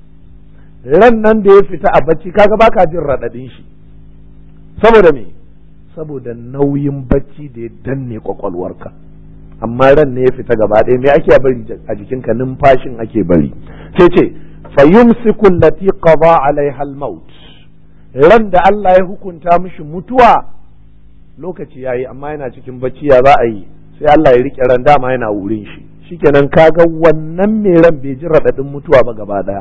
Ran nan da ya fita a bacci kaga baka jin raɗaɗin shi, saboda me? Saboda nauyin bacci da ya danne kwakwalwarka. Amma ran ne ya fita gaba ɗaya, me ake bari a jikinka? Numfashin ake bari. sai ce fayumsiku allati qada alaiha al-maut, ran da Allah ya hukunta mishi mutuwa lokaci yayi amma yana cikin bacci, ya za a yi? sai Allah ya rike ran, dama yana wurin shi, shikenan kaga wannan mai ran bai ji radadin mutuwa ba gaba daya.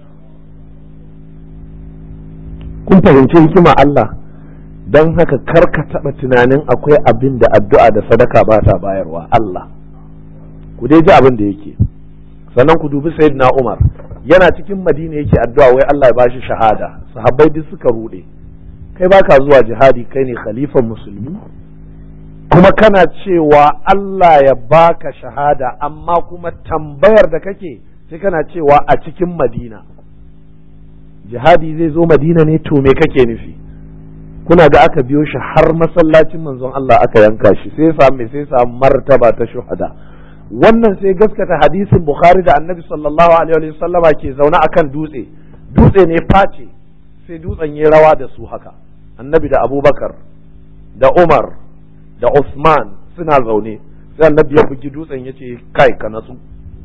kun fahimci hikima Allah? don haka kar ka taɓa tunanin akwai abin da addu'a da sadaka ba ta bayarwa. Allah, ku dai ji abin da yake. Sannan ku dubi sayyidina Umar, yana cikin Madina yake addu'a wai Allah ya bashi shahada, sahabbai duk suka rude. Kai baka zuwa jihadi, kai ne khalifan musulmi, kuma kana cewa Allah ya baka shahada, amma kuma tambayar da kake sai kana cewa a cikin Madina. Jihadi zai zo Madina ne, to me kake nufi? kuna ga aka biyo shi har masallacin manzon Allah aka yanka shi, sai samu sai samu martaba ta shuhada. Wannan sai gaskata hadisin Bukhari da Annabi sallallahu alaihi wa sallama ke zaune akan dutse, dutse ne face, sai dutsen ya rawa da su haka. Annabi da Abubakar da Umar da Usman suna zaune, sai Annabi ya bugi dutsen ya ce kai ka natsu.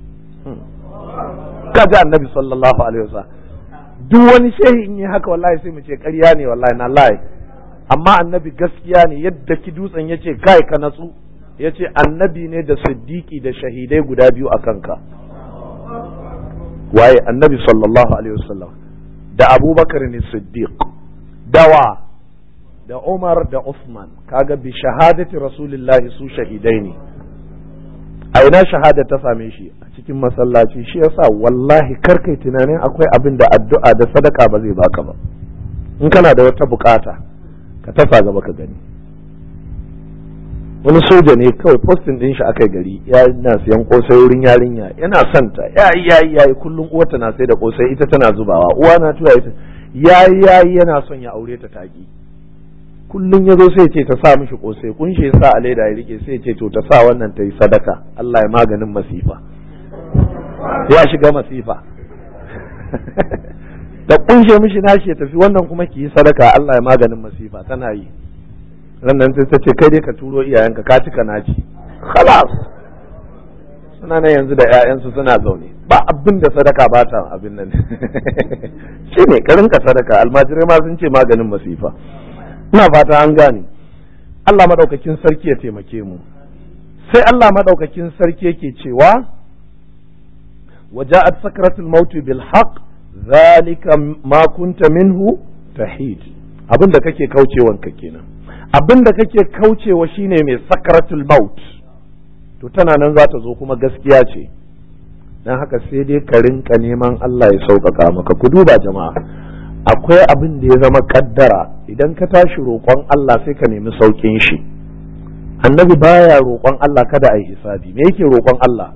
Kaji Annabi sallallahu alaihi wa sallam. Duk wani shehi in yi haka wallahi sai mu ce ƙarya ne, wallahi na layi. Amma Annabi gaskiya ne, yadda ki dutsen ya ce kai ka natsu, ya ce Annabi ne da siddiqi da shahidai guda biyu a kanka. Waye? Annabi sallallahu alaihi wasallam da Abubakar ne siddiq, dawa da Umar da Uthman. Kaga bi shahadati rasulillahi su shahidai ne. A ina shahada ta same shi? A cikin masallaci. Shi yasa wallahi karkai tunanin akwai abin da addu'a da sadaka ba zai baka ba. In kana da wata bukata ka tasa gaba ka gani. Wani soja ne kawai postin din shi akai gari, ya na siyan kosai wurin yarinya, yana santa, yayi yayi yayi kullum uwarta na sai da kosai ita tana zubawa, uwa na tura ita, yayi yayi yana son ya aure ta taki. Kullum ya zo sai ce ta sa mishi kosai, kunshe sa a leda ya rike, sai ce to ta sa wannan ta yi sadaka, Allah ya maganin masifa. Ya shiga masifa. Da kunshe mishi nashi ya tafi, wannan kuma ki yi sadaka, Allah ya maganin masifa, tana yi. Rannan sai ta ce kai dai ka turo iyayenka, ka cika naci. Khalas. Suna nan yanzu da ƴaƴansu suna zaune. Ba abin da sadaka ba ta abin nan. Shi ne ka rinka sadaka, almajirai ma sun ce maganin masifa. Ina fata an gane. Allah madaukakin sarki ya taimake mu. Sai Allah madaukakin sarki yake cewa waja'at sakratul maut bil haqq zalika ma kunta minhu tahid. abin da kake kaucewan ka kenan, abin da kake kaucewa shine mai sakratul maut, to tana nan za ta zo kuma gaskiya ce. dan haka sai dai ka rinka neman Allah ya sauƙaƙa maka. ku duba jama'a, akwai abin da ya zama kaddara, idan ka tashi roƙon Allah sai ka nemi sauƙin shi. annabi baya roƙon Allah kada a yi hisabi. me yake roƙon Allah?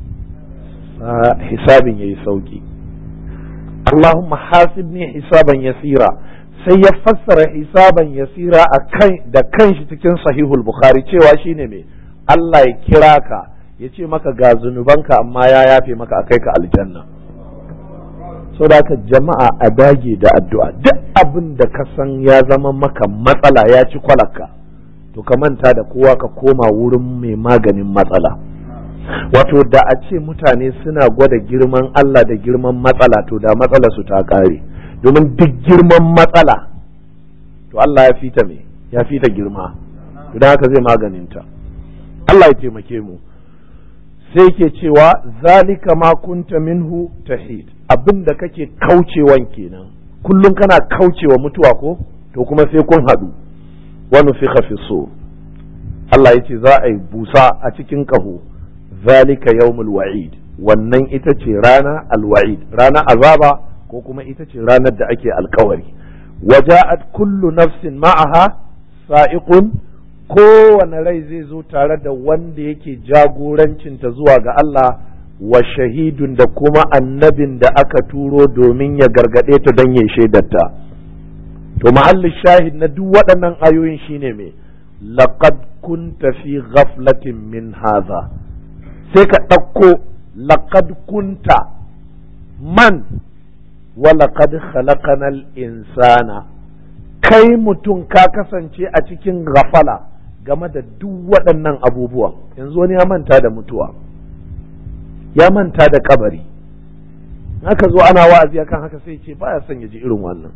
hisabin yayi sauƙi. Allahumma hasibni hisaban yasira, sai ya fassara hisaban yasira a kan da kanshi cikin sahihul bukhari cewa shine me, Allah ya kira ka ya ce maka ga zunubanka amma ya yafe maka akai ka aljanna. so da haka jama'a a dage da addu'a. duk abin da ka san ya zama maka matsala ya ci kwalaka, to ka manta da kowa ka koma wurin mai maganin matsala. wato da a ce mutane suna gwada girman Allah da girman matsala, to da matsala su ta kare. domin duk girman matsala to Allah ya fita me ya fita girma, don haka zai maganinta. Allah ya taimake mu. sai ke cewa zalika ma kunta minhu tahid, abin da kake kaucewan kenan. kullum kana kaucewa mutuwa ko, to kuma sai kun haɗu. wa nufikha fi sur, Allah ya ce za a yi busa a cikin kaho. zalika yawmul wa'id, wannan ita ce rana alwa'id, rana azaba ko kuma ita ce ranar da ake alkawari. waja'at kullu nafsin ma'aha sa'iqun, kowane rai zai zo tare da wanda yake jagorancinta zuwa ga Allah, wa shahidun da kuma annabin da aka turo domin ya gargade ta don ya shaidarta. to mahallin shahid na duk waɗannan ayoyin shine me, laqad kunta fi ghaflatin min hadha. sai ka ɗauko laqad kunta man wa laqad khalaqanal insana, kai mutum ka kasance a cikin ghafala game da duk waɗannan abubuwan. yanzu wani ya manta da mutuwa, ya manta da kabari. haka zo ana wa'azi akan haka sai ce baya son ya ji irin wannan.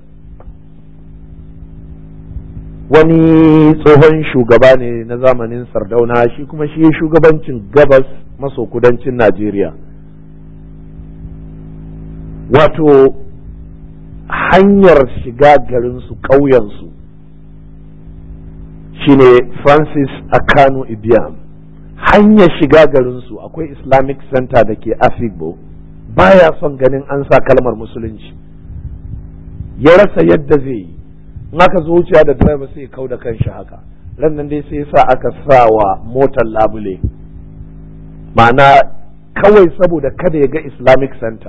wani tsohon shugaba ne na zamanin Sardauna, shi kuma shi shugabancin gabas maso kudancin Najeriya. wato hanyar shiga garinsu ƙauyensu shine Francis Akanu Ibiam. hanyar shiga garinsu akwai Islamic Center da ke Afikpo, baya son ganin an sa kalmar musulunci, ya rasa yadda zai yi. in aka zo wuciya da driver sai kau da kanshi haka. ran nan dai sai sa aka sa wa motar labule, ma'ana kawai saboda kada ya ga Islamic Center.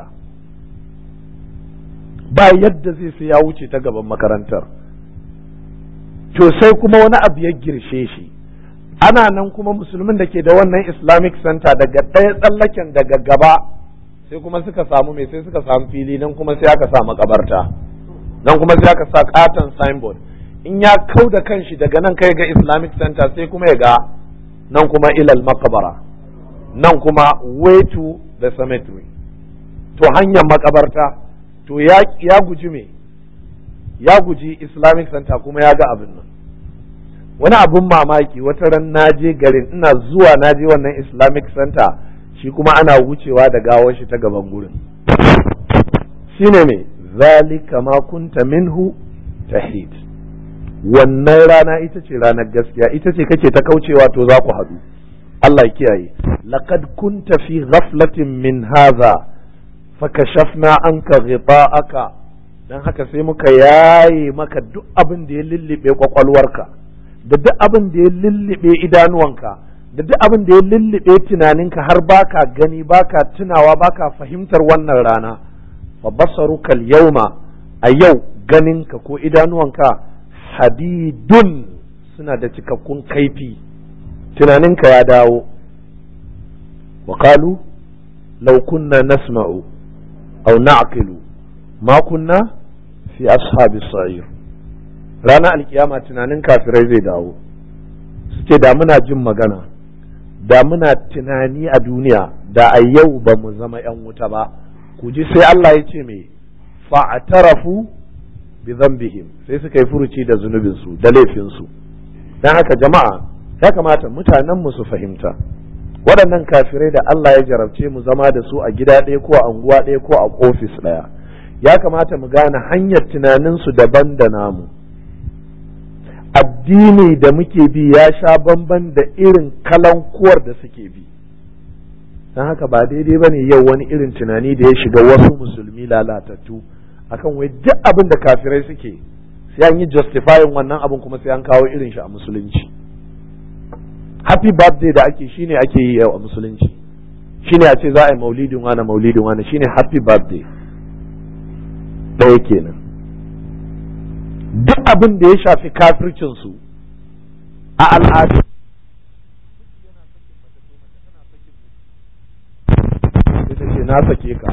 ba yadda zai sai ya wuce ta gaban makarantar. to sai kuma wani abu ya girshe shi. ana nan kuma musulmin da ke da wannan Islamic Center daga ɗaya tsallaken daga gaba sai kuma suka samu mai sai suka samu fili, nan kuma sai aka sa makabarta, nan kuma sai aka sa katon signboard. in ya kau da kanshi daga nan kai ga Islamic Center sai kuma ya ga nan kuma ilal makabara, nan kuma way to the cemetery. to hanyar makabarta, to ya, ya guji me ya guji Islamic Center kuma ya ga abin nan. wani abin mamaki, wata ran naje garin, ina zuwa naje wannan Islamic Center, shi kuma ana wucewa da gawar shi ta gaban gurin. shine me zalika ma kunta minhu tahid, wannan rana ita ce ranar gaskiya, ita ce kake ta kaucewa, to za ku haɗu. Allah ya kiyaye. laqad kunta fi ghaflatin min hadha fakashafna anka ghita'aka, dan haka sai muka yaye maka duk abin da ya lullube kwakwalwarka, da duk abin da ya lullube idanuwanka, da duk abin da ya lullube tunaninka, har baka gani, baka tunawa, baka fahimtar wannan rana. fa basaruka al-yawma, a yau ganinka ko idanuwanka hadidun, suna da cikakkun kaifi, tunaninka ya dawo. wa qalu law kunna nasma'u aw na'qilu ma kunna fi ashabis sa'ir. ranar alkiyama tunanin kafirai zai dawo, suke da muna jin magana, da muna tunani a duniya, da a yau ba mu zama yan wuta ba. ku ji sai Allah ya ce me, fa'tarafu bi dhanbihim, sai suka yi furuci da zunubinsu da laifinsu. dan haka jama'a ya kamata mutanen mu su fahimta, waɗannan kafirai da Allah ya jarabce mu zama da su a gida ɗaya ko a anguwa ɗaya ko a ofis ɗaya, ya kamata mu gane hanyar tunaninsu daban da namu. Addini da muke bi ya sha bamban da irin kalankuwar da suke bi, don haka ba daidai ba ne yau wani irin tunani da ya shiga wasu musulmi lalatattu akan wai duk abin da kafirai suke sai an yi justifying wannan abin kuma sai an kawo irin shi a musulunci. Happy birthday da ake shine ake yi yau a musulunci, shine a ce za a yi maulidin wani maulidin wani shine happy birthday ɗaya kenan. Duk abin da ya shafi kafircinsu a al'adu na sake ka,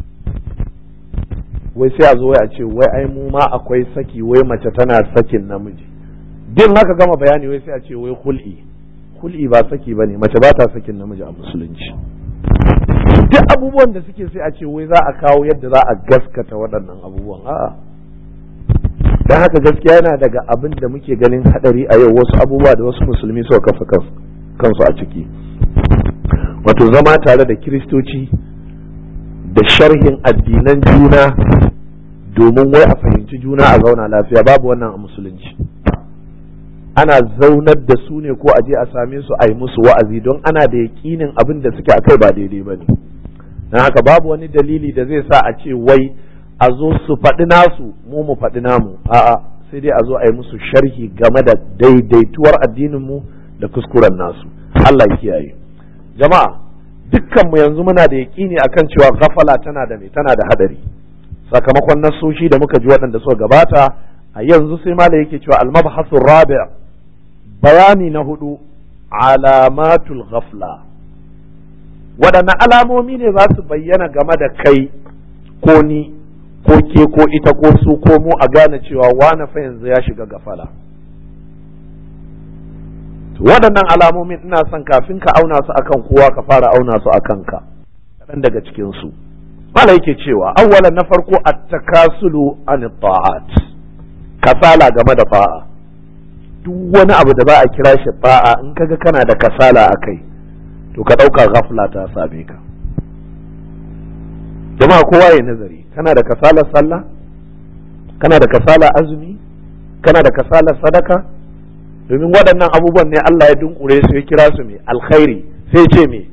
wai sai a zo wai a ce wai ai mu ma akwai saki, wai mace tana sakin namiji. Din haka gama bayani wai sai a ce wai hul'i. Hul'i ba saki bane, mace ba ta sakin namiji a musulunci. Duk abubuwan da suke sai a ce wai za a kawo yadda za a gaskata waɗannan abubuwan. A'a, don haka gaskiya yana daga abin da muke ganin hadari a yau, wasu abubuwa da wasu musulmi suka kafa kansu a ciki, wato zama tare da kiristoci da sharhin addinan juna domin wai a fahimci juna a zauna lafiya. Babu wannan a musulunci. Ana zaunar da su ne ko a je a same su a yi musu wa'azi don ana da yaƙinin abin da suke akai ba daidai ba ne. Don haka babu wani dalili da zai sa a ce wai a zo su faɗi nasu mu mu faɗi namu. A'a, sai dai a zo a yi musu sharhi game da daidaituwar addininmu da kuskuren nasu. Allah ya kiyaye. Jama'a, dukkan mu yanzu muna da yaƙini akan cewa ghafala tana da me tana da hadari, sakamakon nasoshi da muka ji waɗanda suka gabata. A yanzu sai malai yake cewa al-mabhasu rabi', bayani na hudu, alamatul ghafla. waɗanne alamomi ne za su bayyana game da kai ko ni ko ke ko ita ko su ko mu a gane cewa wane fa yanzu ya shiga gafala? Waɗannan alamomin ina son kafin ka auna su akan kowa ka fara auna su akan ka, kaɗan daga cikin su. Mala yake cewa awwalan na farko at-takasulu an ta'at, kasala game da fa'a. Duk wani abu da ba a kira shi fa'a in kaga kana da kasala akai to ka ɗauka ghafla ta same ka. Jama'a kowa ya nazari, kana da kasalar sallah, kana da kasalar azumi, kana da kasalar sadaka, domin waɗannan abubuwan ne Allah ya dunkure su ya kira su mai alkhairi, sai ce me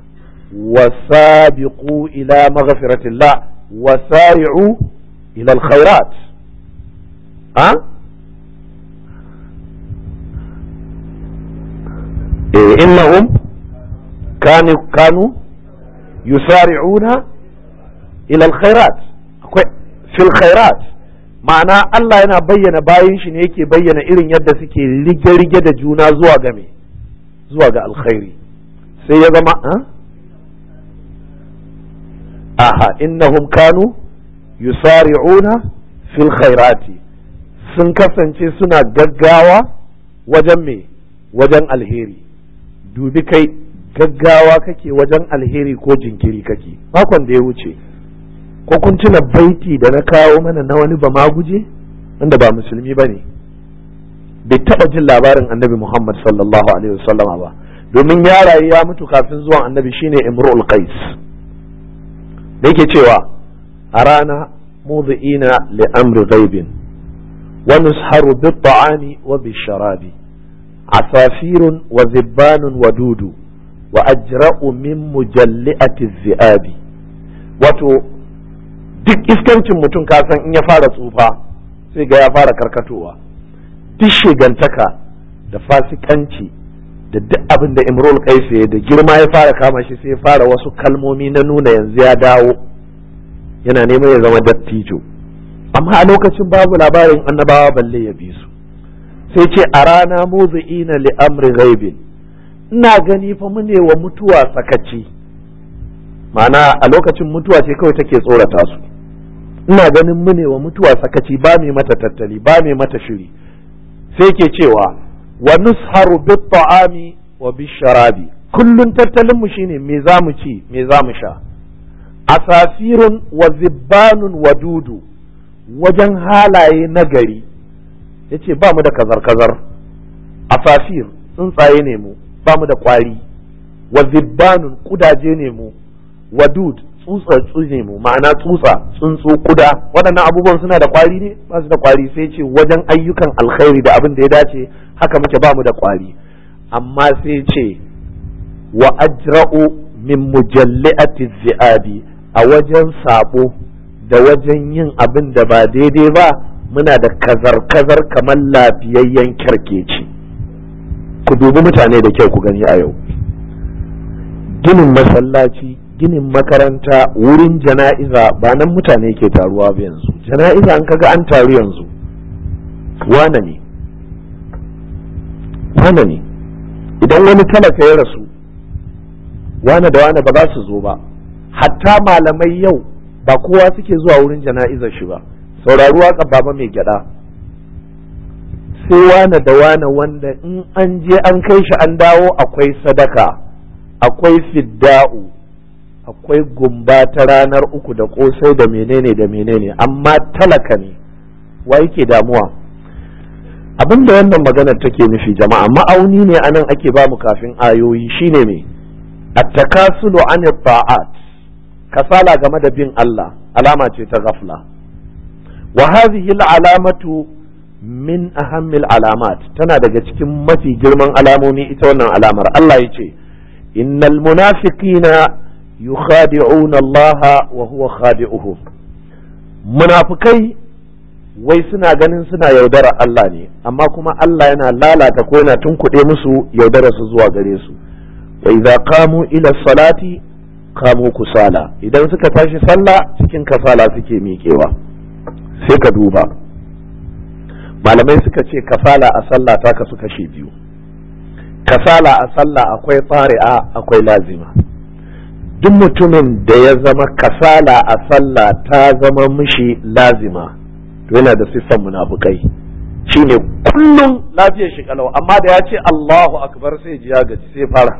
wasabiqu ila maghfiratillah wasari'u ila alkhairat. ha eh innahum kanu kanu yusari'una ila alkhairat, akwai fil khairat, ma'ana Allah yana bayyana bayin shi ne yake bayyana irin yadda suke rige-rige da juna zuwa ga me zuwa ga alkhairi, sai ya zama ha aha innahum kanu yusari'una fil khairati, sun kasance suna gaggawa wajen me wajen alheri. Dubi kai, gaggawa kake wajen alheri ko jinkiri kake? Makon da ya wuce ko kun tuna baiti da na kawo mana na wani ba maguje wanda ba musulmi ba ne, bai taɓa jin labarin annabi Muhammad sallallahu alaihi wasallama ba, domin ya rayu ya mutu kafin zuwan annabi, shine Imru'ul Qais, da yake cewa a rana mudhi'ina li amri ghaibin wa nusharu bit ta'ani wa bish sharabi asafirun wa zibbanun wa dudu wa ajra'u min mujalli'ati dhi'abi. Wato duk iskancin mutum kasan in ya fara tsufa sai ga ya fara karkatowa, duk shigantaka da fasikanci da duk abin da Imrul Qais ya da girma ya fara kama shi, sai ya fara wasu kalmomi na nuna yanzu ya dawo, yana neman ya zama dattijo. Amma a lokacin babu labarin annabawa balle ya bi su, sai ce a rana muzi'ina li amri ghaibin, ina gani fa mune wa mutuwa sakaci, ma'ana a lokacin mutuwa ce kawai take tsorata su. Ina ganin mune wa mutuwa sakaci, ba mai mata tattali, ba mai mata shiri. Sai ke cewa wa nusharu bit ta'ami wa bish sharabi, kullun tattalin mu shine me za mu ci me za mu sha. Asafirun wa zibbanun wa dudu, wajen halaye nagari yace ba mu da kazar kazar. Asafir tsuntsaye ne mu, ba mu da kwari. wa zibbanun kudaje ne mu, wadud tsutsa ne mu, ma'ana tsutsa tsuntsu kuda, waɗannan abubuwan suna da kwari ne ba su da kwari, sai ce wajen ayyukan alkhairi da abin da ya dace haka muke ba mu da kwari, amma sai ce wa ajra'u min mujalli'ati zi'abi, a wajen sabo da wajen yin abin da ba daidai ba muna da kazar-kazar kamar lafiyayyen kyarkeci. Ku dubi mutane da kyau ku gani a yau, ginin masallaci, ginin makaranta, wurin jana'iza ba nan mutane ke taruwa ba yanzu. Jana'iza an kaga an taru yanzu wane ne wane ne idan wani talaka ya rasu wane da wane ba za su zo ba. Hatta malamai yau ba kowa suke zuwa wurin jana'izar shi ba, saurari waƙar baba mai gyada, sai wane da wane wanda in an je an kai shi an dawo akwai sadaka, akwai fidda'u, akwai gumba ta ranar uku da kosai da menene da menene, amma talaka ne wa yake damuwa. Abin da wannan maganar take nufi jama'a, ma'auni ne anan ake ba mu kafin ayoyi, shine me at-takasulu an ta'at, kasala game da bin Allah alama ce ta ghafla. Wa hadhihi al-alamatu min ahammil alamat, tana daga cikin mafi girman alamomi ita wannan alamar. Allah yace innal munafiqina yukhadi'una Allah wa huwa khadi'uhum, munafikai wai suna ganin suna yaudara Allah ne, amma kuma Allah yana lalata ko yana tunkuɗe musu yaudara su zuwa gare su. Wa idza qamu ila salati qamu kusala, idan suka tashi sallah cikin kasala suke miƙewa. Sai ka duba, malamai suka ce kasala a sallah ta kasu kashi biyu. Kasala a sallah akwai fari'a akwai lazima. Duk mutumin da ya zama kasala a sallah ta zama mishi lazima to yana da siffan munafukai, shine kullum lafiyar shi kalau, amma da ya ce Allahu akbar sai ji ya gaji sai fara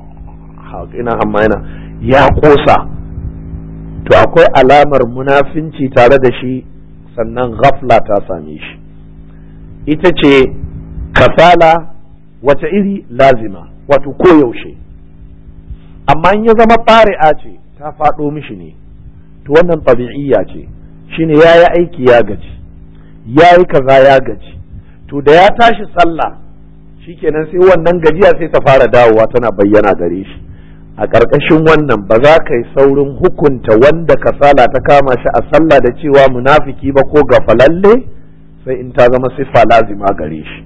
ina amma yana ya kosa, to akwai alamar munafinci tare da shi, sannan ghafla ta same shi. Ita ce kasala wace iri lazima, wato koyaushe, amma in ya zama fari'a ce ta faɗo mishi ne, to wannan tabi'iyya ce, shine ya yi aiki ya gaji, ya yi kaza ya gaji, to da ya tashi sallah shikenan sai wannan gajiya sai ta fara dawowa tana bayyana gare shi. A ƙarƙashin wannan ba za ka yi saurin hukunta wanda kasala ta kama shi a sallah da cewa munafiki ba ko gafalalle, sai in ta zama siffa lazima gare shi.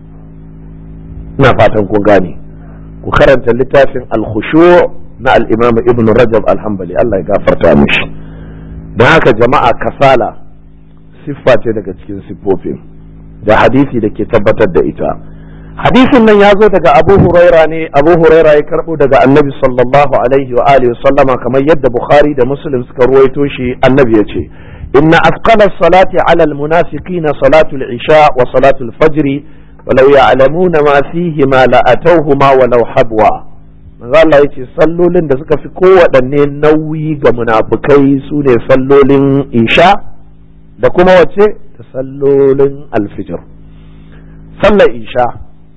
Ina fatan kun gane. Ku karanta littafin al-khushu' na al-imam ibn rajab al-hanbali, Allah ya gafarta mishi. Don haka jama'a, kasala siffa ce daga cikin siffofin da hadisi da ke tabbatar da ita. Hadisin nan ya zo daga Abu Huraira ne, Abu Huraira ya karbo daga Annabi sallallahu alaihi wa alihi sallama, kamar yadda Bukhari da Muslim suka ruwaito shi. Annabi ya ce inna asqala salati ala al-munafiqina salatu al-isha wa salatu al-fajr walau ya'lamuna ma fihi ma la atawhuma walau habwa. Manzo Allah yace sallolin da suka fi kowaɗanne nauyi ga munafikai su ne sallolin isha da kuma wace ta sallolin alfijir. Sallar isha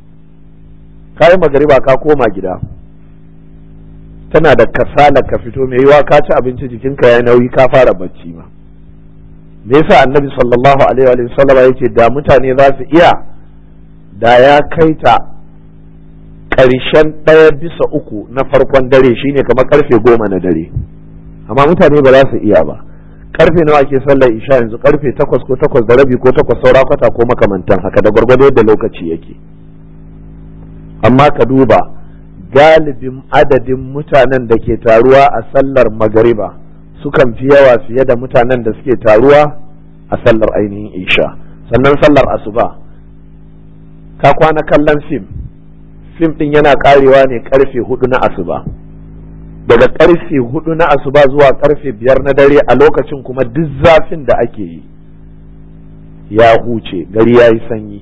kayi magariba ka koma gida, tana da kasala ka fito, mai yiwa ka ci abinci jikinka ya nauyi ka fara bacci ma. Me yasa Annabi sallallahu alaihi wa sallam yace da mutane za su iya, da ya kai ta ƙarshen ɗaya bisa uku na farkon dare, shine kamar karfe goma na dare, amma mutane ba za su iya ba. Karfe nawa ake sallar isha yanzu? Karfe takwas ko takwas da rabi ko takwas saura kwata ko makamantan haka, da gwargwado yadda lokaci yake. Amma ka duba galibin adadin mutanen da ke taruwa a sallar magariba sukan fi yawa fiye da mutanen da suke taruwa a sallar ainihin isha. Sannan sallar asuba, ka kwana kallon fim, fim din yana karewa ne karfe hudu na asuba, daga karfe hudu na asuba zuwa karfe biyar na dare, a lokacin kuma duk zafin da ake yi ya huce, gari ya yi sanyi.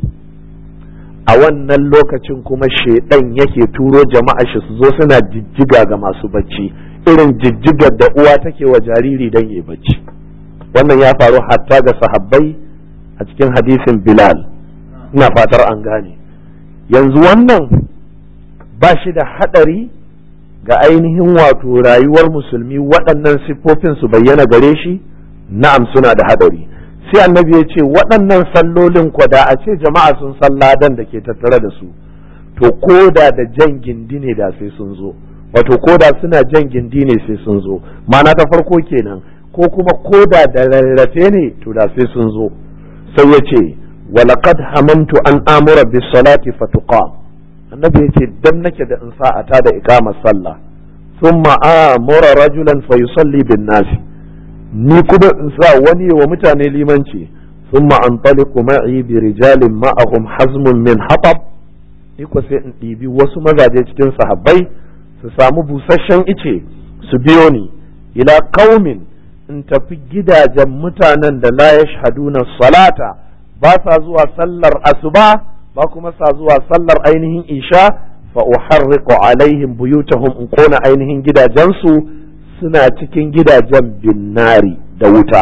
A wannan lokacin kuma shedan yake turo jama'a shi su zo suna jijjiga ga masu bacci, irin jijjigar da uwa take wa jariri dan yi bacci. Wannan ya faru hatta ga sahabbai a cikin hadisin Bilal. Ina fatar an gane. Yanzu wannan ba shi da hadari ga ainihin wato rayuwar musulmi waɗannan siffofin su bayyana gare shi, na'am suna da hadari. sai annabi ya ce waɗannan sallolin kwada a ce jama'a sun san ladan da ke tattare da su, to koda da jan gindi ne da sai sun zo, wato koda suna jan gindi ne sai sun zo, ma'ana ta farko kenan, ko kuma koda da rarrafe ne to da sai sun zo. sai ya ce walaqad hamantu an amura bis salati fatuqam, annabi ya ce dan nake da in sa'ata da iqamar sallah, thumma amura rajulan fa yusalli bin nas, ni kuma in sa wani wa mutane limanci, thumma antaliqu ma'i bi rijalin ma'ahum hazmun min hatab, ni ko sai in ɗibi wasu mazaje cikin sahabbai su samu busasshen ice su biyo ni ila qaumin, in tafi gidajen mutanen da la yashhaduna salata, ba sa zuwa sallar asuba ba kuma sa zuwa sallar ainihin isha, fa uharriqu alaihim buyutahum, in kona ainihin gidajensu suna cikin gidajen binnari da wuta.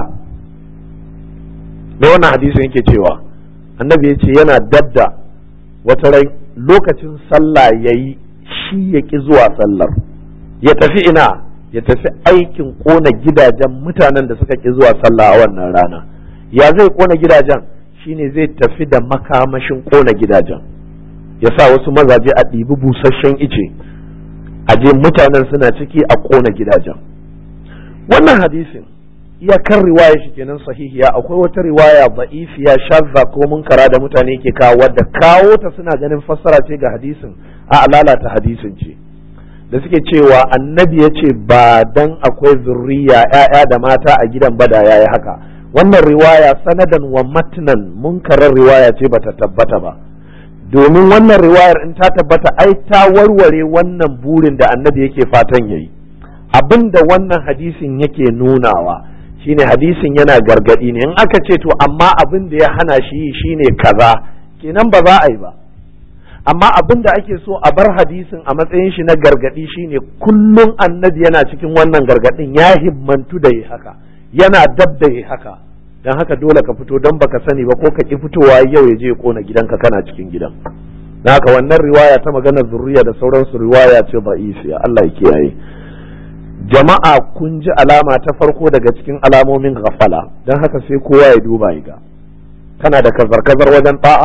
da wannan hadisin yake cewa annabi ya ce yana dabda wata rai lokacin sallah yayi shi ya ki zuwa sallar, ya tafi ina ya tafi aikin kona gidajen mutanen da suka ki zuwa sallah a wannan rana. ya zai kona gidajen? shine zai tafi da makamashin kona gidajen, ya sa wasu mazaje a ɗibi busasshen ice a je mutanen suna ciki a kona gidajen. wannan hadisin iyakar riwaya shi kenan sahihiya. akwai wata riwaya da'ifiya shazza ko munkara da mutane ke kawo, wadda kawo ta suna ganin fassara ce ga hadisin, a lalata hadisin ce, da suke cewa annabi ya ce ba dan akwai zurriya ƴaƴa da mata a gidan bada yayi haka. wannan riwaya sanadan wa matnan munkarar riwaya ce bata tabbata ba, domin wannan riwayar in ta tabbata ai ta warware wannan burin da annabi yake fatan yayi. abinda wannan hadisin yake nunawa shine hadisin yana gargadi ne, in aka ce to amma abin da ya hana shi shine kaza, kenan ba za a yi ba. amma abin da ake so a bar hadisin a matsayin shi na gargadi shine kullum annabi yana cikin wannan gargadin, ya himmantu da yi haka, yana dab da yi haka, don haka dole ka fito don baka sani ba, ko ka ki fitowa yau ya je ya kona gidanka kana cikin gidan. don haka wannan riwaya ta maganar zurriya da sauransu riwaya ce da'ifiya, Allah ya kiyaye. jama'a kun ji alama ta farko daga cikin alamomin ghafala, don haka sai kowa ya duba ya ga kana da kazar-kazar wajen ta'a,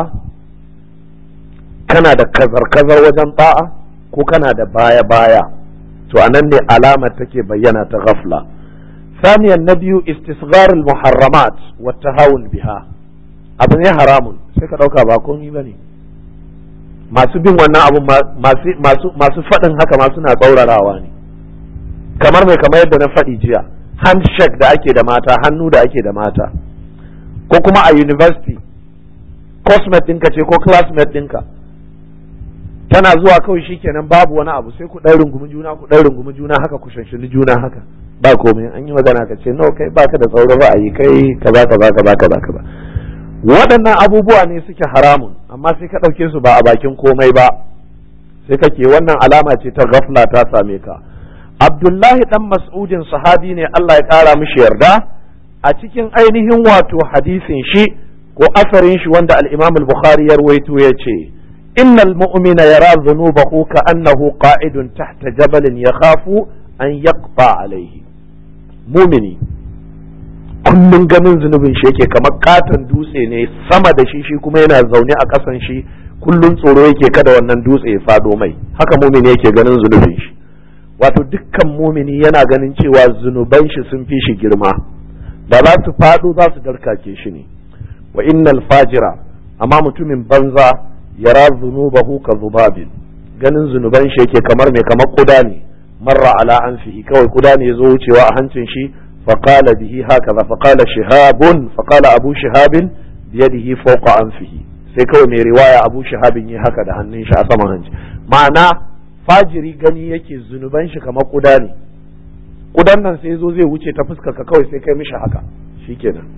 kana da kazar-kazar wajen ta'a ko kana da baya-baya, to anan ne alamar take bayyana ta ghafla. ثانيا نبي استصغار المحرمات والتهاون biha, abu ne haramun sai ka dauka ba komai bane. masu bin wannan abu masu masu masu faɗin haka ma suna tsaurarawa ne, kamar mai kamar yadda na faɗi jiya, handshake da ake da mata, hannu da ake da mata, ko kuma a university classmate ɗinka ce ko classmate ɗinka tana zuwa kawai shikenan babu wani abu, sai ku ɗan rungumi juna ku ɗan rungumi juna haka ku shanshini juna haka, ba komai. an yi magana ka ce no kai baka da tsaurin ra'ayi, kai kaza kaza kaza kaza kaza. waɗannan abubuwa ne suke haramun, amma sai ka ɗauke su ba a bakin komai ba, sai kake, wannan alama ce ta ghafla ta same ka. Abdullahi dan Mas'udin sahabi ne, Allah ya ƙara mishi yarda, a cikin ainihin wato hadisin shi ko asarin shi wanda al-Imam al-Bukhari ya rawaito ya ce innal mu'mina yara dhunubahu ka'annahu qa'idun tahta jabalin yakhafu an yaqta alayhi. Mumini kullum ganin zunubin shi yake kamar katon dutse ne sama da shi, shi kuma yana zaune a ƙasan shi, kullum tsoro yake kada wannan dutse ya fado mai. haka mumini yake ganin zunubin shi, wato dukkan mumini yana ganin cewa zunuban shi sun fi shi girma, da za su fado za su darkake shi ne. wa innal fajira, amma mutumin banza yara zunubahu ka zubabin, ganin zunuban shi yake kamar mai kamar kuda ne, marra ala anfihi, kawai kuda ne yazo wucewa a hancin shi, faqala bihi hakaza, faqala shihabun, faqala abu shihabin biyadihi fawqa anfihi, sai kawai mai riwaya abu shihabin yi haka da hannun shi a saman hanci. ma'ana fajiri gani yake zunuban shi kamar kuda ne, kudan nan sai zo zai wuce ta fuskar ka kawai sai kai mishi haka shikenan,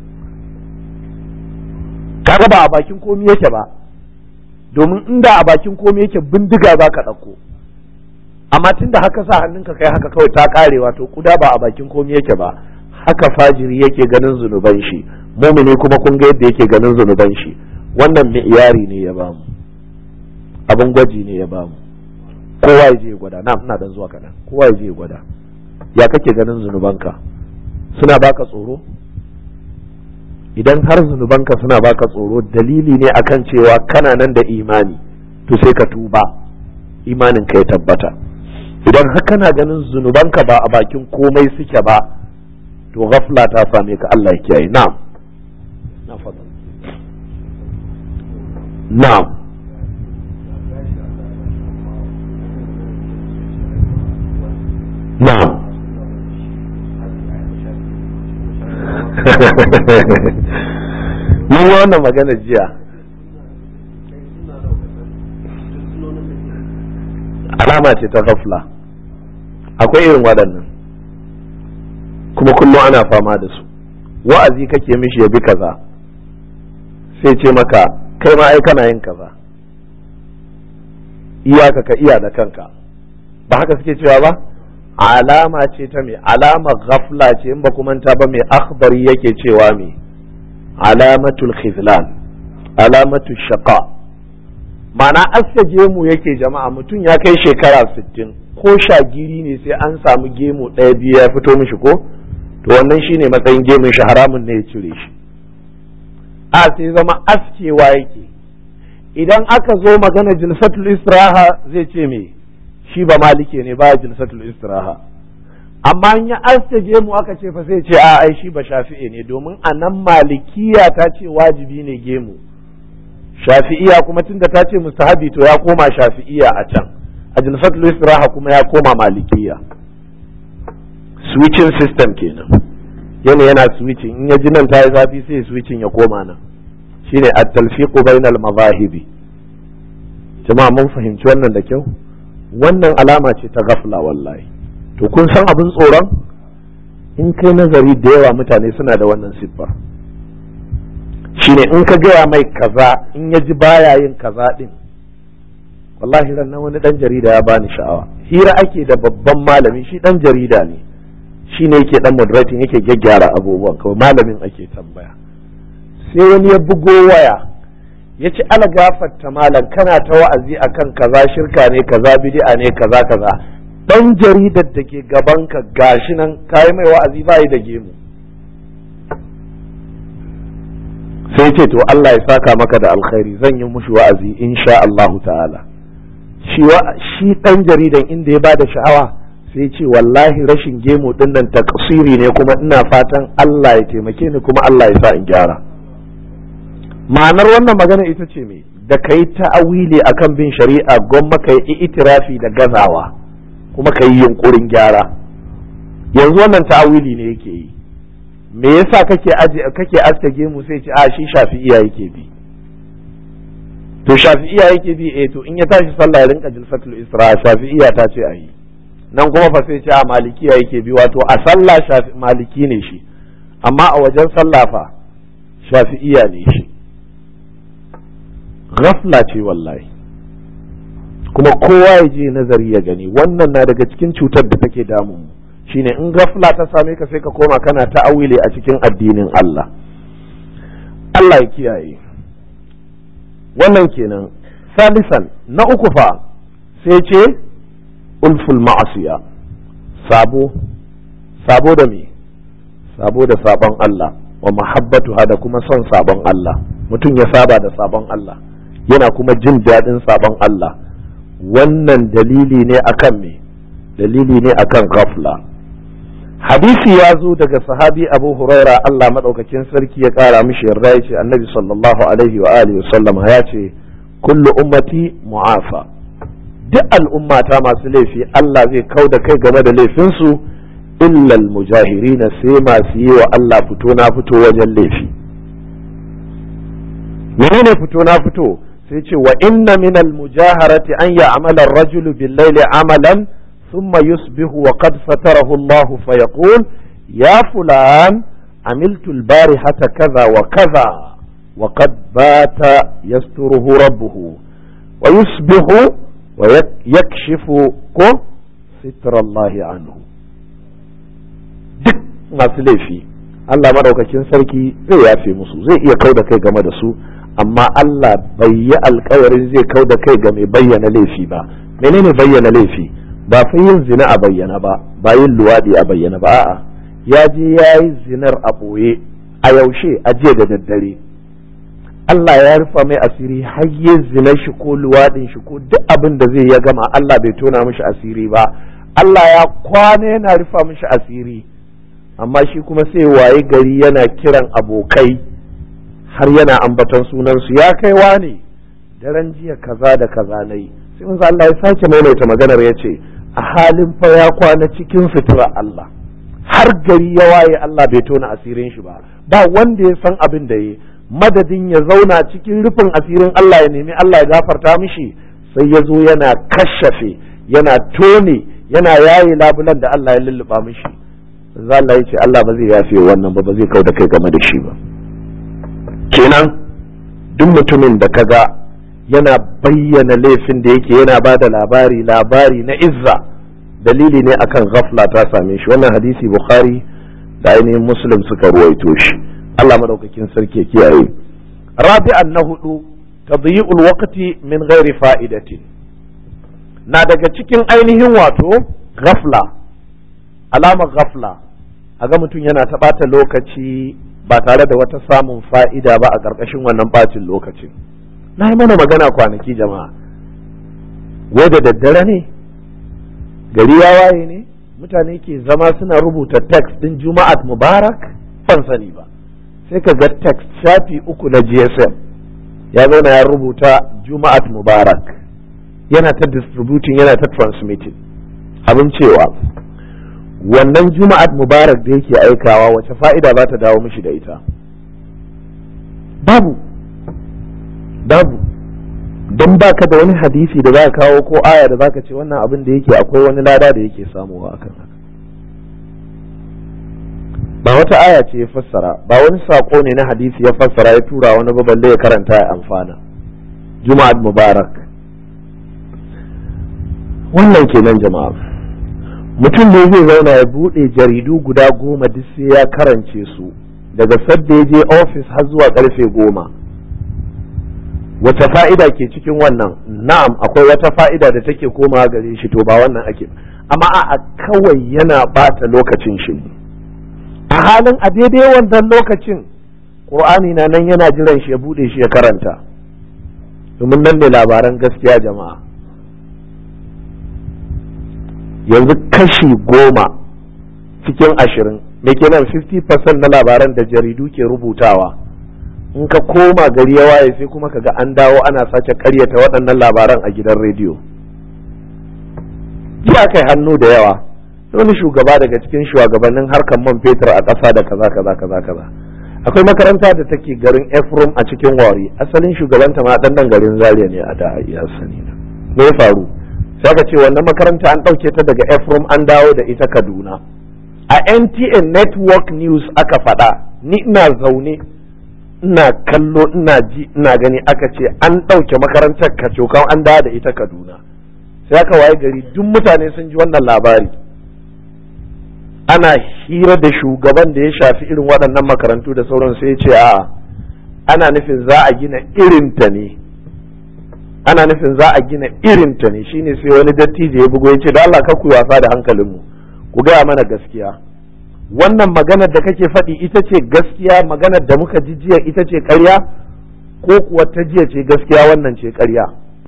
kaga ba a bakin komai yake ba, domin inda a bakin komai yake bindiga za ka ɗauko, amma tun da haka sa hannunka kai haka kawai ta karewa, to kuda ba a bakin komai yake ba. haka fajiri yake ganin zunuban shi, mumini kuma kun ga yadda yake ganin zunuban shi. wannan mi'yari ne ya bamu, abin gwaji ne ya bamu. kowa ya je gwada na ina dan zuwa kaɗan kowa ya je gwada ya kake ganin zunubanka suna baka tsoro idan har zunubanka suna baka tsoro dalili ne akan cewa kana nan da imani to sai ka tuba imanin ka ya tabbata idan har kana ganin zunubanka ba a bakin komai suke ba to ghafla ta same ka Allah ya kiyaye na'am na fada na'am na'am mun wannan magana jiya alama ce ta ghafla akwai irin waɗannan kuma kullum ana fama da su wa'azi kake mishi ya bi kaza sai ce maka kai ma ai kana yin kaza iyaka ka iya da kanka ba haka suke cewa ba alama ce ta me alama ghafla ce in ba ku manta ba mai akhbari yake cewa me alamatul khizlan alamatul shaqa ma'ana aske gemu yake jama'a mutum ya kai shekara sittin ko shagiri ne sai an samu gemu ɗaya biyu ya fito mishi ko to wannan shine matsayin gemun shi haramun ne ya cire shi a sai zama askewa yake idan aka zo magana jilsatul istiraha zai ce me shi ba malike ne ba jilsatul istiraha amma in ya aske gemu aka ce fa sai ce a ai shi ba shafi'i ne domin a nan malikiya ta ce wajibi ne gemu shafi'iya kuma tunda ta ce mustahabi to ya koma shafi'iya a can a jilsatul istiraha kuma ya koma malikiya switching system kenan yana yana switching in ya ji nan ta yi zafi sai switching ya koma nan shine at-talfiqu bainal mazahibi jama'a mun fahimci wannan da kyau wannan alama ce ta ghafla wallahi to kun san abin tsoron in kai nazari da yawa mutane suna da wannan siffar shine in ka gaya mai kaza in ya ji baya yin kaza din wallahi ran nan wani dan jarida ya bani sha'awa hira ake da babban malami shi dan jarida ne shine yake dan moderating yake gyaggyara abubuwan kawai malamin ake tambaya sai wani ya bugo waya ya ce ala gafarta malam kana ta wa'azi akan kaza shirka ne kaza bid'a ne kaza kaza dan jaridar da ke gaban ka gashi nan kai mai wa'azi bai da gemu sai ce to Allah ya saka maka da alkhairi zan yi mushi wa'azi insha Allah ta'ala shi wa shi dan jaridan inda ya bada sha'awa sai ce wallahi rashin gemu din nan takasiri ne kuma ina fatan Allah ya taimake ni kuma Allah ya sa in gyara ma'anar wannan magana ita ce me da kai ta'awili akan bin shari'a gwamma kai itirafi da gazawa kuma kai yunkurin gyara yanzu wannan ta'awili ne yake yi me yasa kake aje kake aske gemu sai ce a shi shafi'iya yake bi to shafi'iya yake bi eh to in ya tashi sallah ya rinka jilsatul isra shafi'iya ta ce ayi nan kuma fa sai ce a malikiya yake bi wato a sallah shafi maliki ne shi amma a wajen sallah fa shafi'iya ne shi ghafla ce wallahi kuma kowa ya je nazari ya gani wannan na daga cikin cutar da take damun mu shine in ghafla ta same ka sai ka koma kana ta'awili a cikin addinin Allah Allah ya kiyaye wannan kenan salisan na uku fa sai ce ulful ma'asiya sabo sabo da me sabo da sabon Allah wa mahabbatu da kuma son sabon Allah mutum ya saba da sabon Allah yana kuma jin daɗin sabon Allah wannan dalili ne akan me dalili ne akan ghafla hadisi ya zo daga sahabi Abu Huraira Allah madaukakin sarki ya kara mishi yarda yace Annabi sallallahu alaihi wa alihi wasallam ya ce kullu ummati mu'afa duk al'ummata masu laifi Allah zai kauda kai game da laifinsu illa al-mujahirina sai masu yi wa Allah fito na fito wajen laifi menene fito na fito sai ce wa inna min al-mujaharati an ya'mala ar-rajulu bil-layli amalan thumma yusbihu wa qad satarahu Allah fa yaqul ya fulan amiltu al-barihata kaza wa kaza wa qad bata yasturuhu rabbuhu wa yusbihu wa yakshifu ko sitra Allah anhu duk masu laifi Allah madaukakin sarki zai yafe musu zai iya kauda kai game da su amma Allah bai yi alkawarin zai kauda kai ga mai bayyana laifi ba menene bayyana laifi? ba fa yin zina a bayyana ba, ba yin luwaɗi a bayyana ba, a'a ya je ya yi zinar a ɓoye a yaushe, a jiya da daddare. Allah ya rufa mai asiri har ya zina shi ko luwaɗin shi ko duk abin da zai ya gama, Allah bai tona mishi asiri ba. Allah ya kwana yana rufa mishi asiri, amma shi kuma sai waye gari yana kiran abokai har yana ambaton sunansu, ya kai wane daren jiya kaza da kaza nayi. sai manzo Allah ya sake maimaita maganar ya ce a halin fa ya kwana cikin sutura Allah har gari ya waye, Allah bai tona asirin shi ba, ba wanda ya san abin da yi. Madadin ya zauna cikin rufin asirin Allah ya nemi Allah ya gafarta mishi, sai ya zo yana kashafe, yana tone, yana yaye labulan da Allah ya lulluɓa mishi. za Allah ya ce Allah ba zai yafe wannan ba, ba zai kau da kai game da shi ba. Kenan duk mutumin da kaga yana bayyana laifin da yake, yana ba da labari labari na izza, dalili ne akan ghafla ta same shi. Wannan hadisi Bukhari da ainihin Muslim suka ruwaito shi. Allah madaukakin sarki ya kiyaye. Rabi'an na hudu, tadyi'ul waqti min ghairi fa'idatin. Na daga cikin ainihin wato ghafla, alamar ghafla, a ga mutum yana ta ɓata lokaci ba tare da wata samun fa'ida ba a ƙarƙashin wannan ɓacin lokacin. Na yi mana magana kwanaki jama'a, wai da daddare ne, gari ya waye ne, mutane ke zama suna rubuta text ɗin Juma'at Mubarak, ban sani ba. Sai ka ga text shafi uku na G S M ya zauna ya rubuta Juma'at Mubarak, yana ta distributing, yana ta transmitting. Abin cewa wannan Juma'at Mubarak da yake aikawa wace fa'ida za ta dawo mishi da ita? Babu, babu. Don baka da wani hadisi da za ka kawo ko aya da za ka ce wannan abin da yake akwai wani lada da yake samuwa akan haka. Ba wata aya ce ya fassara, ba wani saƙo ne na hadisi ya fassara ya tura wani ba balle ya karanta ya amfana. Juma'at Mubarak. Wannan kenan jama'a. Mutum ne zai zauna ya buɗe jaridu guda goma duk sai ya karance su daga sadda ya je ofis har zuwa karfe goma. Wace fa'ida ke cikin wannan? Na'am, akwai wata fa'ida da take komawa gare shi, to ba wannan ake, amma a kawai yana bata lokacin shi ne. A halin a daidai wannan lokacin Qur'ani na nan yana jiran shi ya bude shi ya karanta, domin nan ne labaran gaskiya jama'a. Yanzu kashi goma cikin ashirin, me kenan fifty percent na labaran da jaridu ke rubutawa, in ka koma gari ya waye sai kuma kaga an dawo ana sake karyata waɗannan labaran a gidan rediyo. Jiya kai hannu da yawa wani shugaba daga cikin shugabannin harkar man fetur a ƙasa da kaza kaza kaza kaza. Akwai makaranta da take garin Efrom a cikin Wari, asalin shugabanta ma dan nan garin Zaria ne a da ya sani na. Me ya faru? Sai ka ce wannan makaranta an ɗauke ta daga Efrom an dawo da ita Kaduna. A N T N Network News aka faɗa, ni ina zaune ina kallo ina ji ina gani aka ce an ɗauke makarantar kacokan an dawo da ita Kaduna. Sai aka waye gari duk mutane sun ji wannan labari. Ana hira da shugaban da ya shafi irin waɗannan makarantu da sauran, sai ya ce a'a ana nufin za a gina irinta ne, ana nufin za a gina irinta ne. Shine sai wani dattijo ya bugo ya ce da Allah ka ku wasa da hankalinmu, ku gaya mana gaskiya, wannan maganar da kake faɗi ita ce gaskiya, maganar da muka ji jiya ita ce ƙarya, ko kuwa ta jiya ce gaskiya wannan ce ƙarya?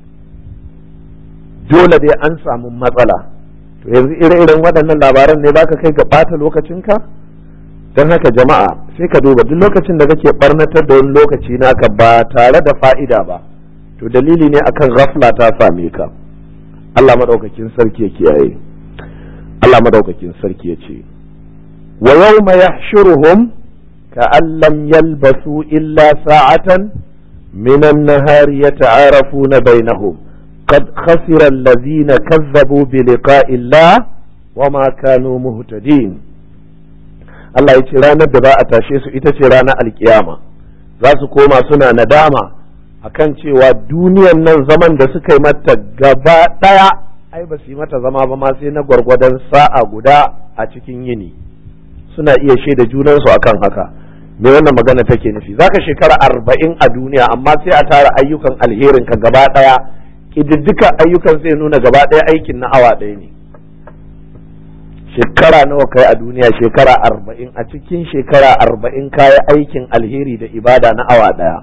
Dole dai an samu matsala. To yanzu ire-iren waɗannan labaran ne za ka kai ga ɓata lokacinka? Don haka jama'a sai ka duba duk lokacin da kake ɓarnatar da wani lokaci naka ba tare da fa'ida ba, to dalili ne akan ghafla ta same ka. Allah madaukakin sarki ya kiyaye. Allah madaukakin sarki ya ce wa yawma yahshuruhum ka'an lam yalbasu illa sa'atan min an-nahari yata'arafuna bainahum قد خسر الذين كذبوا بلقاء الله وما كانوا مهتدين. Allah ya ce ranar da za a tashe su ita ce ranar alkiyama, za su koma suna nadama akan cewa duniyan nan zaman da suka yi mata gaba ɗaya ai ba su yi mata zama ba ma sai na gwargwadon sa'a guda a cikin yini. Suna iya shaida junansu akan haka. Me wannan magana take nufi? Zaka shekara arba'in a duniya amma sai a tara ayyukan alherin ka gaba ɗaya ƙididdika ayyukan sai nuna gaba ɗaya aikin na awa ɗaya ne. Shekara nawa kai a duniya? Shekara arba'in. A cikin shekara arba'in kayi aikin alheri da ibada na awa ɗaya.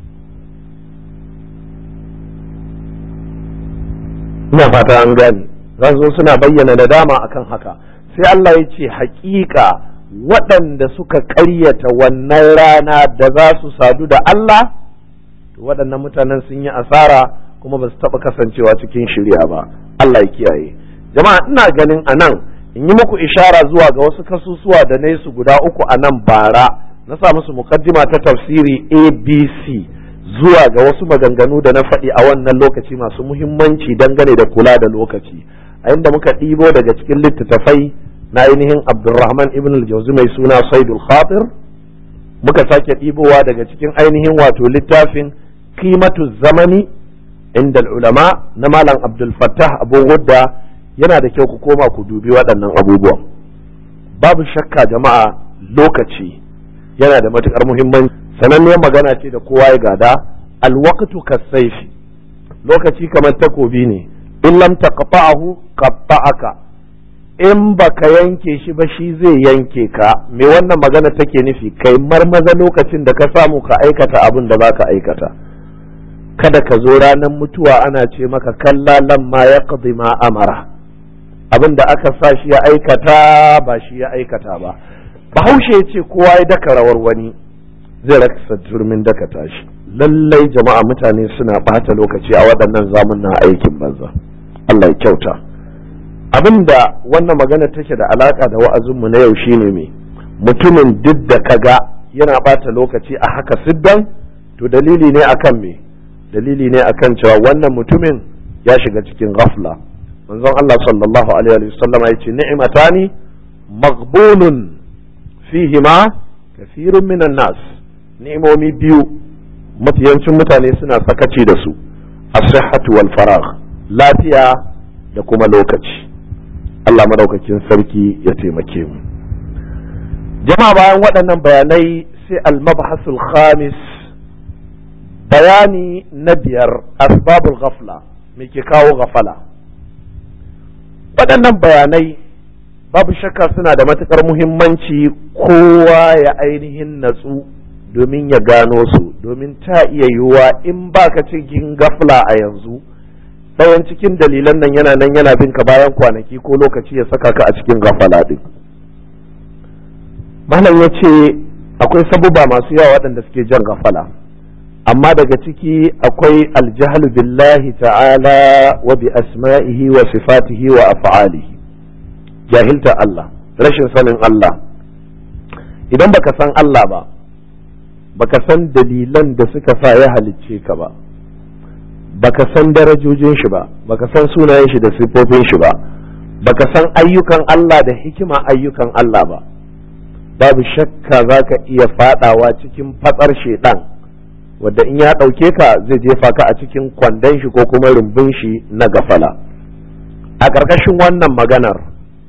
Ina fata an gane. Zan zo suna bayyana da dama akan haka. Sai Allah ya ce haƙiƙa waɗanda suka ƙaryata wannan rana da za su sadu da Allah, waɗannan mutanen sun yi asara kuma ba su taɓa kasancewa cikin shirya ba. Allah ya kiyaye. Jama'a, ina ganin a nan in yi muku ishara zuwa ga wasu kasusuwa da na yi su guda uku a nan bara, na sa musu mukaddima ta tafsiri A B C zuwa ga wasu maganganu da na faɗi a wannan lokaci masu muhimmanci dangane da kula da lokaci, a inda muka ɗibo daga cikin littattafai na ainihin Abdulrahman ibn al-Jawzi mai suna Saidul Khatir, muka sake ɗibowa daga cikin ainihin wato littafin Qimatu Zamani inda ulama na Malam Abdul Fattah Abu Ghudda. Yana da kyau ku koma ku dubi waɗannan abubuwan. Babu shakka jama'a, lokaci yana da matukar muhimmanci. Sananniyar magana ce da kowa ya gada, alwaqtu kasayfi, lokaci kamar takobi ne, in lam taqta'ahu qatta'aka, in baka yanke shi ba shi zai yanke ka. Me wannan magana take nufi? Kai marmaza lokacin da ka samu ka aikata abin da zaka aikata. Kada ka zo ranar mutuwa ana ce maka kalla lamma yaqdi ma amara, abin da aka sa shi ya aikata ba shi ya aikata ba. Bahaushe ya ce kowa ya daka rawar wani zai raksa turmin daka tashi. Lallai jama'a, mutane suna ɓata lokaci a waɗannan zamunan aikin banza. Allah ya kyauta. Abin da wannan magana take da alaka da wa'azinmu na yau shine me, mutumin duk da kaga yana ɓata lokaci a haka siddan, to dalili ne akan me, dalili ne akan cewa wannan mutumin ya shiga cikin ghafla. Manzon Allah sallallahu alaihi wa sallam ya ce ni'matani maghbunun fihima kathirun minan nas, ni'imomi biyu mafiyancin mutane suna sakaci da su, as-sihhatu wal faragh, lafiya da kuma lokaci. Allah madaukakin sarki ya taimake mu. Jama'a, bayan waɗannan bayanai sai al-mabhasul khamis, bayani na biyar, asbabul ghafla, me ke kawo ghafala. Waɗannan bayanai babu shakka suna da matuƙar muhimmanci kowa ya ainihin natsu domin ya gano su, domin ta iya yiwuwa in baka cikin ghafla a yanzu, ɗayan cikin dalilan nan yana nan yana bin ka bayan kwanaki ko lokaci ya saka ka a cikin ghafala din. Malam ya ce akwai sabuba masu yawa waɗanda suke jan ghafala, amma daga ciki akwai aljahlu billahi ta'ala wa bi asma'ihi wa sifatihi wa af'alihi, jahilta Allah, rashin sanin Allah. Idan baka san Allah ba, baka san dalilan da suka sa ya halicce ka ba, baka san darajojin shi ba, baka san sunayen shi da sifofin shi ba, baka san ayyukan Allah da hikima ayyukan Allah ba, babu shakka zaka iya fadawa cikin fatsar shedan, wadda in ya ɗauke ka zai jefa ka a cikin kwandon shi ko kuma rumbun shi na gafala. A ƙarƙashin wannan maganar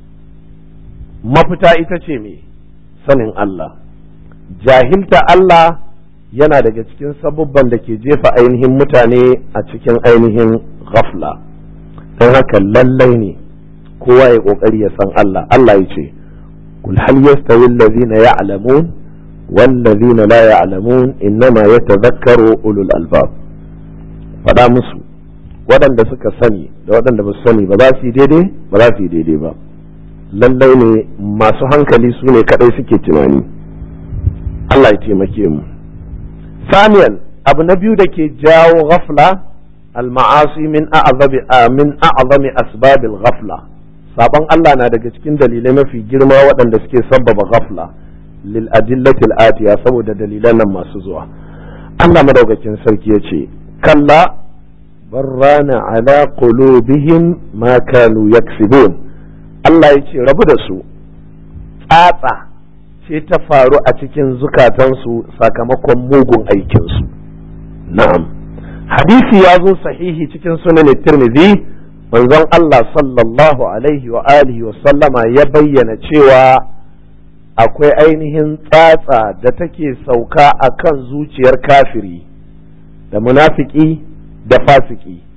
mafita ita ce me, sanin Allah. Jahilta Allah yana daga cikin sabubban da ke jefa ainihin mutane a cikin ainihin ghafla. Don haka lallai ne kowa ya ƙoƙari ya san Allah. Allah ya ce kul hal yastawi allazina ya'lamun wallazina la ya'lamun innama yatadhakkaru ulul albab. Faɗa musu waɗanda suka sani da waɗanda ba su sani ba za su yi daidai ba za su yi daidai ba. Lallai ne masu hankali su ne kaɗai suke tunani. Allah ya taimake mu. Saniyan, abu na biyu da ke jawo ghafla, al-ma'asi min a'zami min a'zami asbabil ghafla. Saban Allah na daga cikin dalilai mafi girma waɗanda suke sabbaba ghafla lil adillatil atiya, saboda dalilan nan masu zuwa. Allah madaukakin sarki ya ce kalla barrana ala qulubihim ma kanu yaksibun. Allah ya ce rabu da su, tsatsa ce ta faru a cikin zukatansu sakamakon mugun aikinsu. Na'am, hadisi ya zo sahihi cikin sunan Tirmidhi, manzon Allah sallallahu alaihi wa alihi wa sallama ya bayyana cewa akwai ainihin tsatsa da take sauka akan zuciyar kafiri da munafiki da fasiki.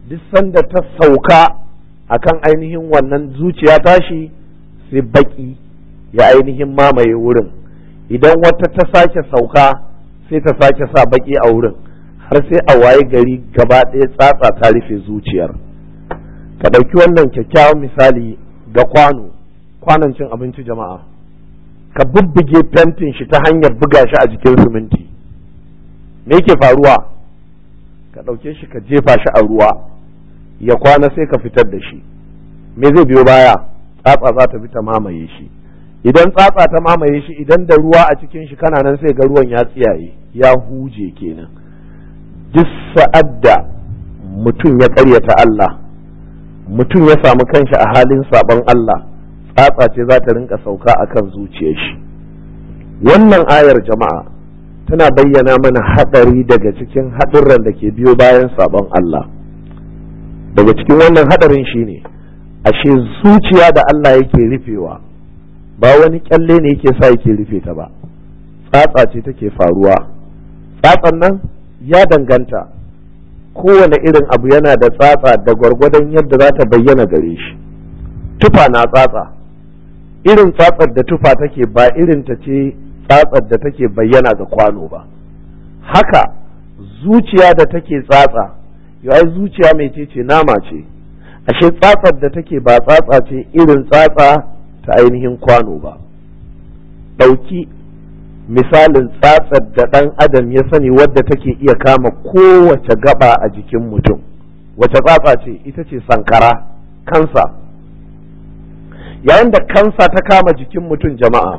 duk sanda ta sauka akan ainihin wannan zuciya tashi sai baki ya ainihin mamaye wurin, idan wata ta sake sauka sai ta sake sa baki a wurin, har sai a waye gari gaba ɗaya tsatsa ta rufe zuciyar. Ka ɗauki wannan kyakkyawan misali ga kwano, kwanon cin abinci jama'a, ka bubbuge fentin shi ta hanyar buga shi a jikin siminti, me yake faruwa? Ka ɗauke shi ka jefa shi a ruwa ya kwana sai ka fitar da shi, me zai biyo baya? Tsatsa za ta bi ta mamaye shi. Idan tsatsa ta mamaye shi, idan da ruwa a cikin shi kana nan sai ga ruwan ya tsiyaye, ya huje kenan. Duk sa'ad da mutum ya ƙaryata Allah, mutum ya samu kanshi a halin sabon Allah, tsatsa ce za ta rinka sauka akan zuciyar shi. Wannan ayar jama'a tana bayyana mana haɗari daga cikin haɗurran da ke biyo bayan sabon Allah. Daga cikin wannan haɗarin shine ashe zuciya da Allah yake rufewa ba wani kyalle ne yake sa yake rufe ta ba, tsatsa ce take faruwa. Tsatsan nan ya danganta, kowane irin abu yana da tsatsa da gwargwadon yadda za ta bayyana gare shi. Tufa na tsatsa, irin tsatsar da tufa take ba irin ta ce tsatsar da take bayyana ga kwano ba. Haka zuciya da take tsatsa, yau zuciya mai ce ce nama ce, ashe tsatsar da take ba tsatsa ce irin tsatsa ta ainihin kwano ba. Ɗauki misalin tsatsar da ɗan adam ya sani wadda take iya kama kowace gaba a jikin mutum, wace tsatsa ce? Ita ce sankara, kansa. Yayin da kansa ta kama jikin mutum jama'a,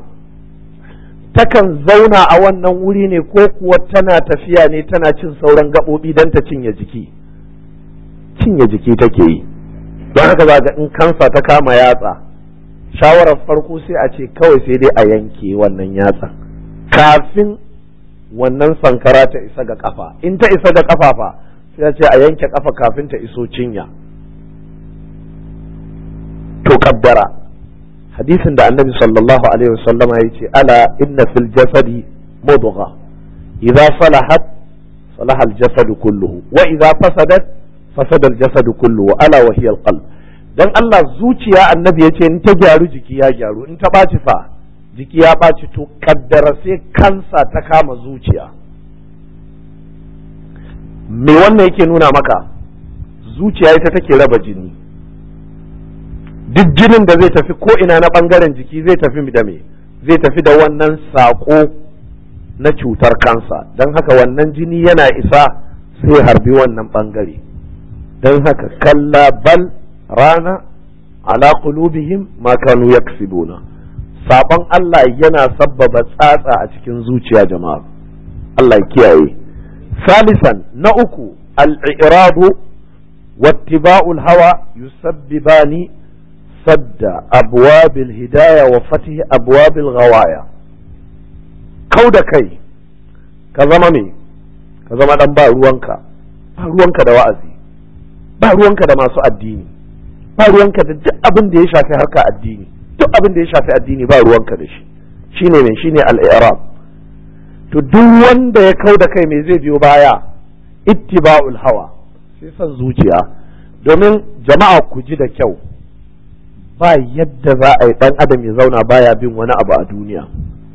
takan zauna a wannan wuri ne ko kuwa tana tafiya ne tana cin sauran gaɓoɓi don ta cinye jiki? Cinye jiki take yi. Don haka za ga in kansa ta kama yatsa, shawarar farko sai a ce kawai sai dai a yanke wannan yatsa kafin wannan sankara ta isa ga kafa. In ta isa ga kafa fa sai a ce a yanke kafa kafin ta iso cinya. To kaddara hadisin da annabi sallallahu alaihi wasallam ya ce, ala inna fil jasadi mudgha idza salahat salaha al jasad kulluhu wa idza fasadat fasada al jasad kulluhu ala wa hiya al qalb. dan Allah zuciya annabi ya ce in ta gyaru jiki ya gyaru, in ta ɓaci fa jiki ya ɓaci. To kaddara sai kansa ta kama zuciya, me wannan yake nuna maka? Zuciya ita take raba jini. Duk jinin da zai tafi ko ina na ɓangaren jiki zai tafi da me? Zai tafi da wannan saƙo na cutar kansa. Don haka wannan jini yana isa sai harbi wannan ɓangare. Don haka kalla bal rana ala qulubihim ma kanu yaksibuna. Sabon Allah yana sabbaba tsatsa a cikin zuciya jama'a. Allah ya kiyaye. Salisan na uku al-i'radu wattiba'ul hawa yusabbibani sadda abwabil hidayah wa fatih abwabil ghawaya. Kauda kai ka zama me? Ka zama dan ba ruwanka. Ba ruwanka da wa'azi. Ba ruwanka da masu addini. Ba ruwanka da duk abin da ya shafi harka addini. Duk abin da ya shafi addini ba ruwanka da shi. Shine ne shine al-i'rab. To duk wanda ya kauda kai me zai biyo baya? Ittiba'ul hawa. Sai san zuciya. Domin jama'a ku ji da kyau, ba yadda za a yi ɗan adam ya zauna baya bin wani abu a duniya.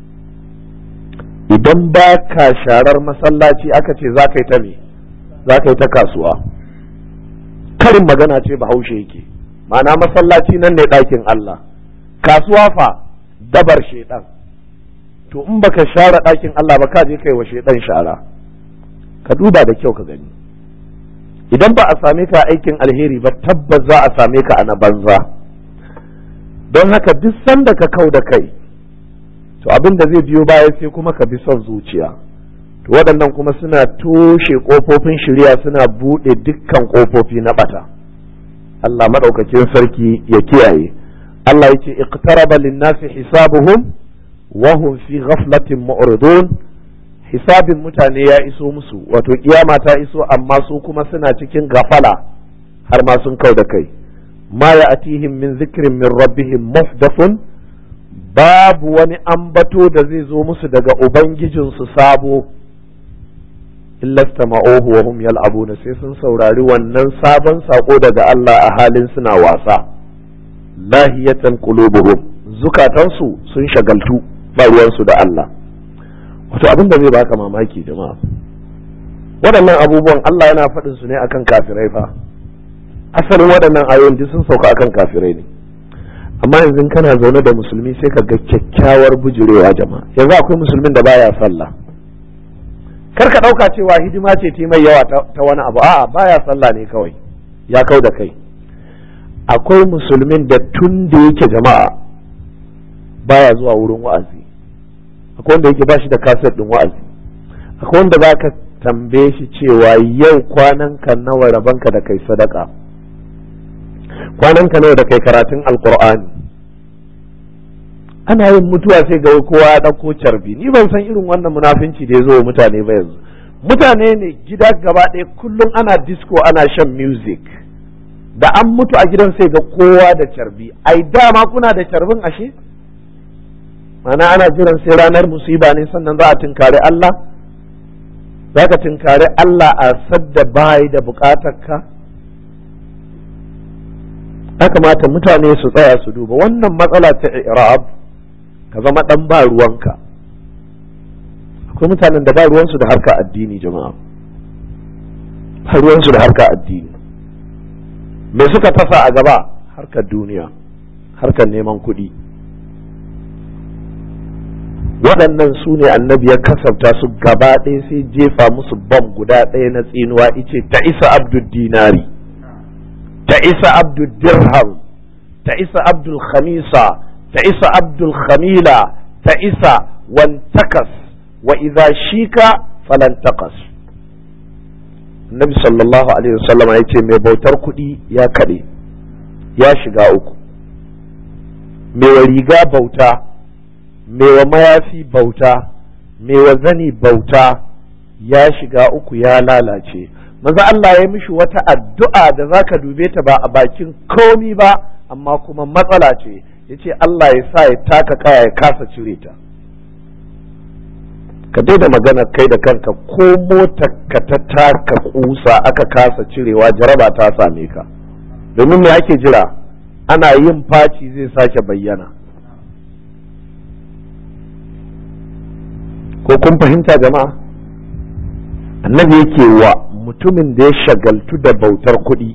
Idan ba ka sharar masallaci aka ce za ka yi ta me? Za ka yi ta kasuwa. Karin magana ce bahaushe yake, ma'ana masallaci nan ne ɗakin Allah, kasuwa fa dabar shedan. To in baka share ɗakin Allah ba ka je kai wa shedan shara. Ka duba da kyau ka gani, idan ba a same ka aikin alheri ba tabbas za a same ka a na banza. Don haka duk sanda ka kau da kai, to abin da zai biyo baya sai kuma ka bi son zuciya. To waɗannan kuma suna toshe ƙofofin shari'a, suna buɗe dukkan ƙofofi na ɓata. Allah maɗaukakin sarki ya kiyaye. Allah yake iqtaraba lin-nasi hisabuhum wa hum fi ghaflatin mu'ridun. Hisabin mutane ya iso musu, wato kiyama ta iso, amma su kuma suna cikin gafala har ma sun kau da kai. ma ya'tihim min zikrin min rabbihim muhdathun, babu wani ambato da zai zo musu daga ubangijinsu sabo. illa istama'uhu wa hum yal'abuna, sai sun saurari wannan sabon sako daga Allah a halin suna wasa. Lahiyatan qulubuhum, zukatansu sun shagaltu ba ruwansu da Allah. Wato abin da zai baka mamaki jama'a, waɗannan abubuwan Allah yana faɗin su ne akan kafirai fa. Asalin waɗannan ayoyin duk sun sauka akan kafirai ne, amma yanzu kana zaune da musulmi sai ka ga kyakkyawar bujurewa jama'a. Yanzu akwai musulmin da baya sallah, kar ka ɗauka cewa hidima ce ta mai yawa ta wani abu, a'a baya sallah ne kawai, ya kau da kai. Akwai musulmin da tun da yake jama'a baya zuwa wurin wa'azi, akwai wanda yake bashi da kaset ɗin wa'azi, akwai wanda za ka tambaye shi cewa yau kwanan ka nawa rabanka da kai sadaka, kwanan ka nawa da kai karatun alkur'ani. Ana yin mutuwa sai ga kowa ya ɗauko carbi. Ni ban san irin wannan munafinci da ya zo wa mutane ba yanzu. Mutane ne gida gaba ɗaya kullum ana disco ana shan music, da an mutu a gidan sai ga kowa da carbi. Ai dama kuna da carbin ashe? Mana ana jiran sai ranar musiba ne sannan za a tinkari Allah? Za ka tinkari Allah a sadda bayi da bukatarka? Ya kamata mutane su tsaya su duba wannan matsala ta i'rab, ka zama ɗan ba ruwanka. Akwai mutanen da ba ruwansu da harka addini jama'a, ba ruwansu da harka addini. Me suka tasa a gaba? Harkar duniya, harkar neman kuɗi. Waɗannan su ne annabi ya kasafta su gaba ɗaya sai jefa musu bam guda ɗaya na tsinuwa, ice ta isa abdul dinari, ta isa abdul dirham, ta isa abdul khamisa, ta isa abdul khamila, ta isa wantakas wa idza shika falantakas. Annabi sallallahu alaihi wasallam ya ce mai bautar kuɗi ya kaɗe, ya shiga uku. Mai wa riga bauta, mai wa mayafi bauta, mai wa zani bauta, ya shiga uku, ya lalace. Maza Allah ya mishi wata addu'a da zaka dube ta ba a bakin komi ba, amma kuma matsala ce. Yace Allah ya sa ya taka kaya ya kasa cire ta. Ka daida magana kai da kanka, ko motar ka ta taka kusa aka kasa cirewa jaraba ta same ka. Domin me ake jira? Ana yin faci zai sake bayyana. Ko kun fahimta jama'a? Annabi yake wa mutumin da ya shagaltu da bautar kuɗi.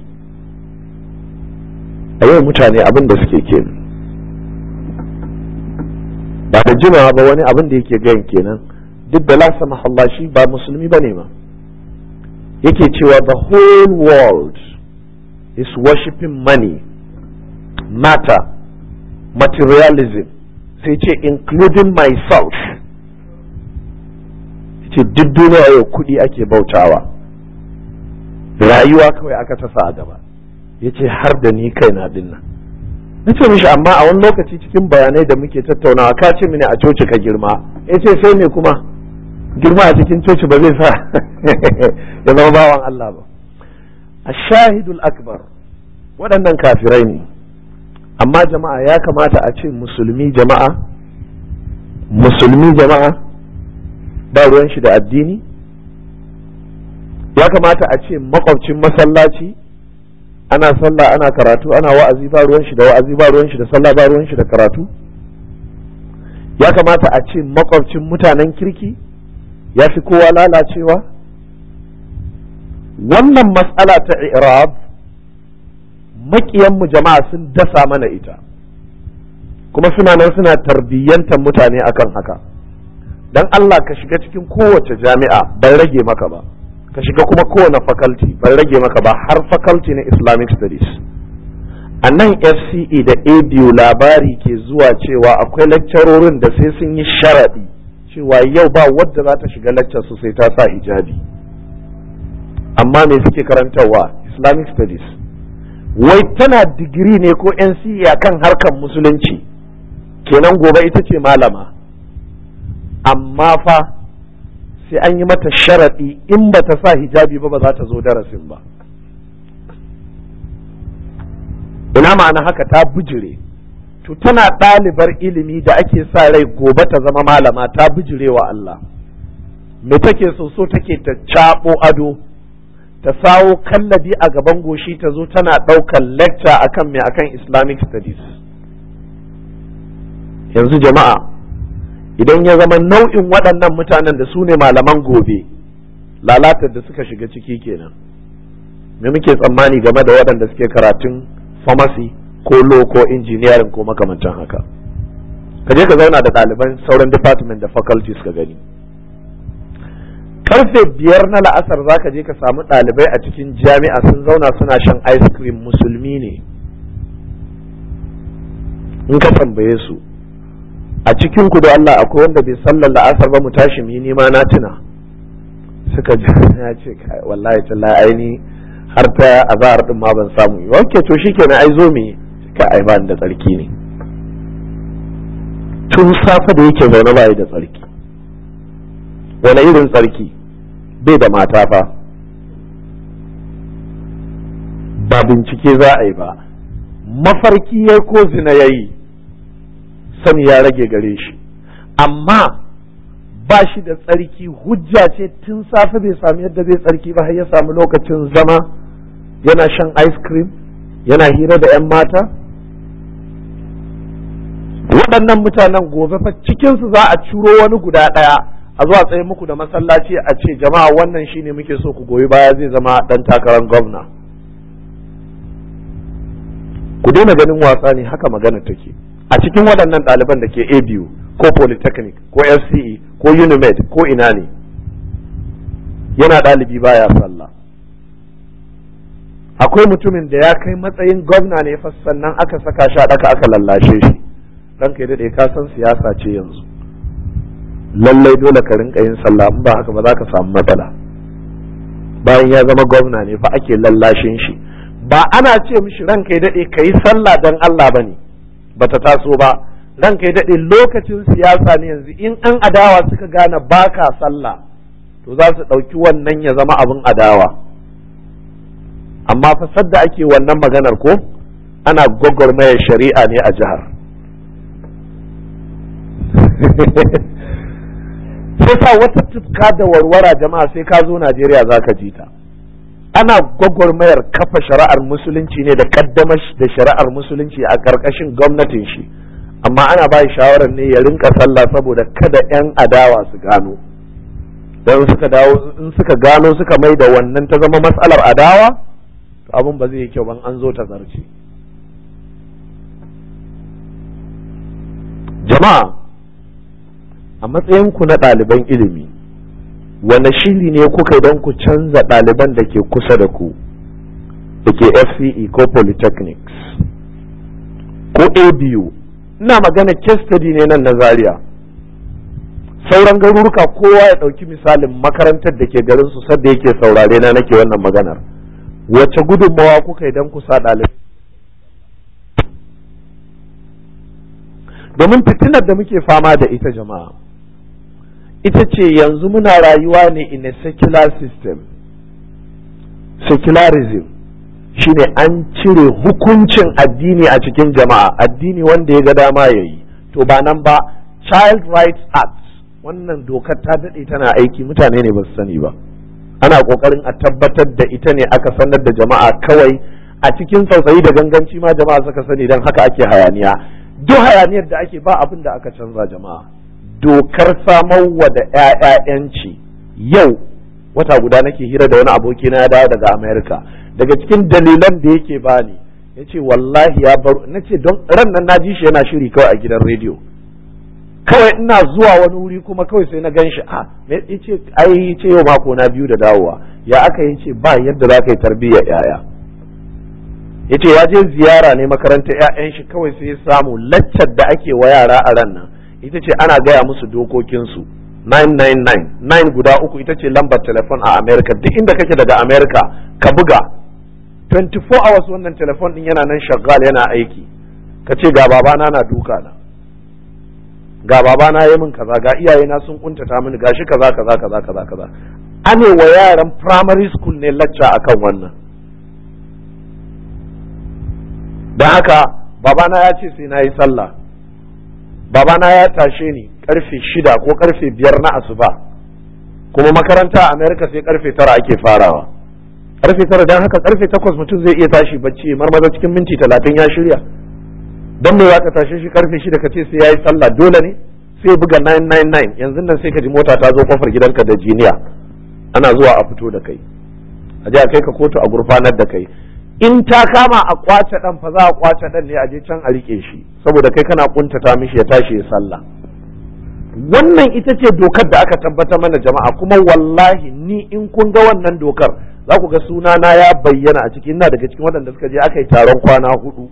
A yau mutane abin da suke kenan. Ba da jimawa ba wani abin da yake gayan kenan, duk da lasa mahalla shi ba musulmi ba ne ma. Yake cewa the whole world is worshiping money, matter, materialism, sai ce including myself. Ce duk duniya yau kuɗi ake bautawa, rayuwa kawai aka tasa a gaba. Ya ce har da ni kaina dinnan. Na ce mishi amma a wani lokaci cikin bayanai da muke tattaunawa ka ce mini a coci ka girma. Ya ce sai me kuma? Girma a cikin coci ba zai sa ya zama bawan Allah ba. A shahidul akbar, waɗannan kafirai ne. Amma jama'a ya kamata a ce musulmi jama'a, musulmi jama'a ba ruwan shi da addini. Ya kamata a ce makwabcin masallaci ana sallah ana karatu ana wa'azi ba ruwan shi da wa'azi, ba ruwan shi da sallah, ba ruwan shi da karatu. Ya kamata a ce makwabcin mutanen kirki ya fi kowa lalacewa. Wannan mas'ala ta i'rab makiyanmu jama'a sun dasa mana ita, kuma suna nan suna tarbiyyantar mutane akan haka. Dan Allah ka shiga cikin kowace jami'a ban rage maka ba, ka shiga kuma kowane faculty ban rage maka ba, har faculty na Islamic Studies. A nan F C E da A B U labari ke zuwa cewa akwai lecturorin da sai sun yi sharaɗi cewa yau ba wadda za ta shiga lecture su sai ta sa hijabi. Amma me suke karantarwa? Islamic Studies. Wai tana digiri ne ko N C E akan harkar musulunci, kenan gobe ita ce malama. Amma fa sai an yi mata sharaɗi in ba ta sa hijabi ba ba za ta zo darasin ba. Ina ma'ana haka? Ta bujire. To tana ɗalibar ilimi da ake sa rai gobe ta zama malama, ta bujire wa Allah. me take so so take ta cabo ado, ta sawo kallabi a gaban goshi ta zo tana ɗaukar lecture akan me akan Islamic studies. Yanzu jama'a, idan ya zama nau'in waɗannan mutanen da su ne malaman gobe, lalatar da suka shiga ciki kenan, me muke tsammani game da waɗanda suke karatun pharmacy ko law ko engineering ko makamantan haka? Ka je ka zauna da ɗaliban sauran department da faculties ka gani. Karfe biyar na la'asar za ka je ka samu ɗalibai a cikin jami'a sun zauna suna shan ice cream, musulmi ne. In ka tambaye su, a cikin ku da Allah akwai wanda bai sallar la'asar ba mu tashi mu yi nima na tuna, suka ji ya ce wallahi tallahi aini har ta azhar din ma ban samu yi. Okay, to shikenan ai zo mu ka ai ba da tsarki ne. Tun safe da yake zaune ba yi da tsarki. Wani irin tsarki? Bai da mata fa, ba bincike za a yi ba, mafarki ya ko zina ya yi, sani ya rage gare shi, amma ba shi da tsarki. Hujja ce tun safe bai sami yadda zai tsarki ba har ya samu lokacin zama yana shan ice cream yana hira da 'yan mata. Waɗannan mutanen gobe fa cikinsu za a ciro wani guda ɗaya a zuwa tsaye muku da masallaci a ce jama'a wannan shine muke so ku goyi baya zai zama ɗan takarar gwamna. Ku daina ganin wasa ne, haka magana take. A cikin waɗannan ɗaliban da ke A B U ko Polytechnic ko F C E ko Unimed ko ina ne, yana ɗalibi baya sallah. Akwai mutumin da ya kai matsayin gwamna ne fa sannan aka saka shi a ɗaka aka lallashe shi. Ranka ya daɗe, ka san siyasa ce yanzu, lallai dole ka rinka yin sallah, in ba haka ba za ka samu matsala. Bayan ya zama gwamna ne fa ake lallashin shi, ba ana ce mishi ranka ya daɗe ka yi sallah don Allah ba ne, ba ta taso ba. Ranka ya daɗe, lokacin siyasa ne yanzu, in an adawa suka gane ba ka sallah to za su ɗauki wannan ya zama abin adawa. Amma fa sadda ake wannan maganar ko ana gwagwarmayar shari'a ne a jihar. Sai sa wata tufka da warwara jama'a sai ka zo Najeriya za ka ji ta. Ana gwagwarmayar kafa shari'ar musulunci ne da kaddamar da shari'ar musulunci a ƙarƙashin gwamnatin shi, amma ana ba shawarar ne ya rinka sallah saboda kada 'yan adawa su gano. Don suka dawo in suka gano suka mai da wannan ta zama matsalar adawa, to abin ba zai yi kyau ban an zo ta zarce. Jama'a, a matsayinku na ɗaliban ilimi, wane shiri ne kuka don ku canza ɗaliban da ke kusa da ku, da ke F C E ko Polytechnics ko A B U? Ina magana case study ne nan na Zaria. Sauran garuruka kowa ya ɗauki misalin makarantar da ke garin su sadda yake saurare na nake wannan maganar. Wace gudunmawa kuka don ku sa ɗalibai? Domin fitinar da muke fama da ita jama'a, ita ce yanzu muna rayuwa ne in a secular system. Secularism shine an cire hukuncin addini a cikin jama'a, addini wanda ya ga dama ya yi. To ba nan ba, Child Rights Act, wannan dokar ta daɗe tana aiki, mutane ne ba su sani ba. Ana ƙoƙarin a tabbatar da ita ne aka sanar da jama'a kawai, a cikin tsautsayi da ganganci ma jama'a suka sani, don haka ake hayaniya. Duk hayaniyar da ake ba abin da aka canza jama'a. Dokar samarwa da ‘ya'ya'yanci yau wata guda nake hira da wani aboki na ya dawo daga Amerika. Daga cikin dalilan da yake bani, ya ce wallahi ya bar, na ce don ran nan na ji shi yana shiri kawai a gidan rediyo. Kawai ina zuwa wani wuri kuma kawai sai na gan shi, a ya ce ai ce yau mako na biyu da dawowa, ya aka yi ce ba yadda za ka yi tarbiyyar ‘ya'ya. Ya ce ya je ziyara ne makarantar ‘ya'yan shi, kawai sai ya samu laccar da ake wa yara a ran nan ita ce ana gaya musu dokokinsu nine nine nine nine guda uku ita ce lambar telefon a America. Duk inda kake daga America ka buga twenty-four hours wannan telefon din yana nan shaggal yana aiki, ka ce ga babana na duka na, ga babana ya min kaza, ga iyayena sun kuntata mini, gashi kaza kaza kaza kaza kaza. Ane wa yaran primary school ne lecture akan wannan. Dan haka babana ya ce sai na yi sallah, babana ya tashe ni karfe shida ko karfe biyar na asuba kuma makaranta a America sai karfe tara ake farawa, karfe tara don haka karfe takwas mutum zai iya tashi bacci marmaza cikin minti talatin ya shirya. Don me za ka tashe shi karfe shida ka ce sai ya yi sallah? Dole ne sai buga nine nine nine, yanzu nan sai ka ji mota ta zo kofar gidanka da jiniya, ana zuwa a fito da kai, a je a kai ka kotu a gurfanar da kai. In ta kama a kwace dan fa za a kwace dan ne a je can a rike shi saboda kai kana kuntata mishi ya tashi ya sallah. Wannan ita ce dokar da aka tabbatar mana jama'a, kuma wallahi ni in kun ga wannan dokar za ku ga sunana ya bayyana a cikin, ina daga cikin waɗanda suka je aka yi taron kwana hudu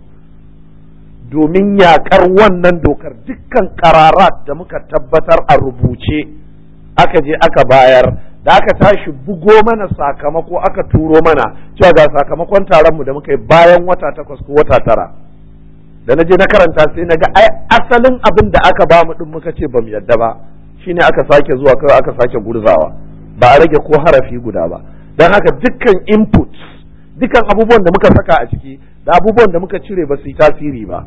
domin yakar wannan dokar. Dukkan kararat da muka tabbatar a rubuce aka je aka bayar, da aka tashi bugo mana sakamako aka turo mana cewa ga sakamakon taron mu da muka yi bayan wata takwas ko wata tara. Da na je na karanta sai na ga ai asalin abin da aka ba mu din muka ce bamu yadda ba, shine aka sake zuwa kai aka sake gurzawa, ba a rage ko harafi guda ba. Dan haka dukkan inputs, dukkan abubuwan da muka saka a ciki da abubuwan da muka cire ba su yi tasiri ba.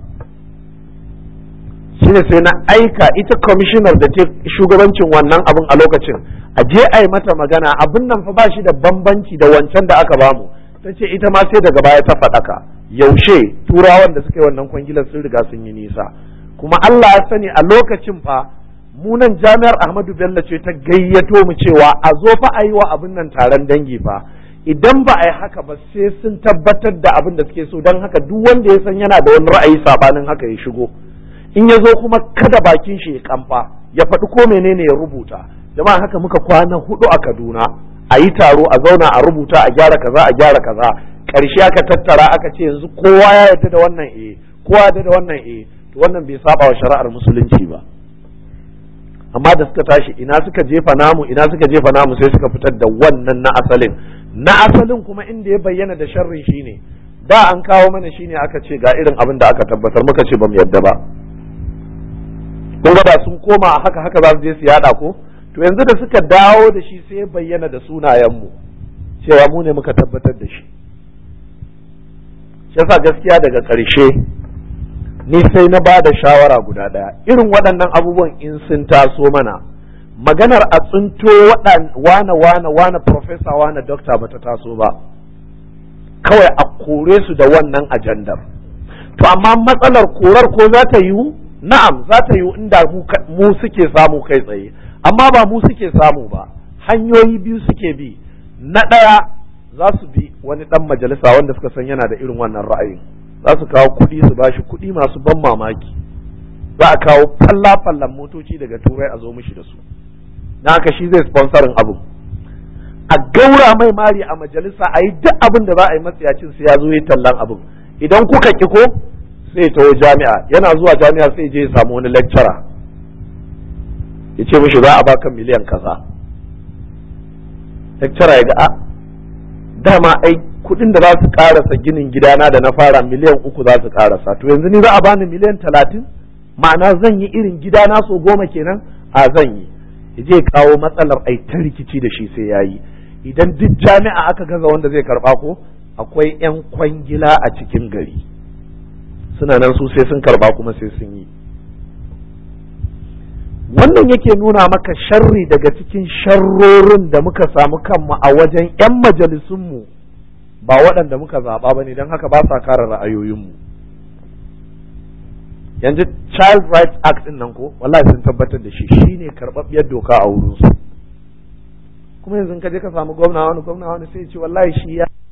Shine sai na aika ita commissioner da ke shugabancin wannan abin a lokacin, a je a yi mata magana, abin nan fa ba shi da bambanci da wancan da aka bamu. Ta ce ita ma sai daga baya ta faɗaka, yaushe turawan da suka yi wannan kwangilar sun riga sun yi nisa. Kuma Allah ya sani a lokacin fa mu nan jami'ar Ahmadu Bello ce ta gayyato mu cewa a zo fa a yi wa abin nan taron dangi fa, idan ba a yi haka ba sai sun tabbatar da abin da suke so. Don haka duk wanda ya san yana da wani ra'ayi sabanin haka ya shigo, in ya zo kuma kada bakin shi ya kamfa, ya faɗi ko menene ya rubuta. Jama'a haka muka kwana hudu a Kaduna, a yi taro, a zauna, a rubuta, a gyara kaza, a gyara kaza. Ƙarshe aka tattara aka ce yanzu kowa ya yarda da wannan eh, kowa ya yarda da wannan eh, to wannan bai saba wa shari'ar musulunci ba. Amma da suka tashi ina suka jefa namu, ina suka jefa namu, sai suka fitar da wannan na asalin. Na asalin kuma inda ya bayyana da sharrin shine, da an kawo mana shine aka ce ga irin abin da aka tabbatar, muka ce bamu yarda ba. Kun ga da sun koma a haka haka za su je su yada ko? To yanzu da suka dawo da shi sai bayyana da sunayenmu cewa mu ne muka tabbatar da shi. Shi yasa gaskiya daga ƙarshe ni sai na ba da shawara guda ɗaya, irin waɗannan abubuwan in sun taso mana, maganar a tsinto wane wane wane profesa wane dokta ba ta taso ba, kawai a kore su da wannan ajandar. To amma matsalar korar ko za ta yiwu? Na'am, za ta yiwu inda mu suke samu kai tsaye, amma ba mu suke samu ba. Hanyoyi biyu suke bi. Na ɗaya, za su bi wani ɗan majalisa wanda suka san yana da irin wannan ra'ayin, za su kawo kuɗi su bashi kuɗi masu ban mamaki, za a kawo falla-fallan motoci daga turai a zo mishi da su, na haka shi zai sponsorin abu, a gaura mai mari a majalisa, a yi duk abin da za a yi matsiyacin sai ya zo yi tallan abin. Idan kuka ki ko sai taho jami'a, yana zuwa jami'a sai je ya samu wani lecturer ya ce mishi za a baka miliyan kaza. Lecturer ya ga a dama ai kudin da za su karasa ginin gidana da na fara miliyan uku za su karasa, to yanzu ni za a bani miliyan talatin, ma'ana zan yi irin gidana so goma kenan. A zan yi, ya je kawo matsalar ai ta rikici da shi sai ya yi. Idan duk jami'a aka gaza wanda zai karba ko, akwai 'yan kwangila a cikin gari suna nan su sai sun karba kuma sai sun yi. Wannan yake nuna maka sharri daga cikin sharrorin da muka samu kanmu a wajen 'yan majalisunmu, ba waɗanda muka zaɓa ba ne, don haka ba sa kare ra'ayoyinmu. Yanzu Child Rights Act ɗin nan ko, wallahi sun tabbatar da shi shine karɓaɓɓiyar doka a wurinsu. Kuma yanzu ka je ka samu gwamna wani gwamna wani sai ce wallahi shi ya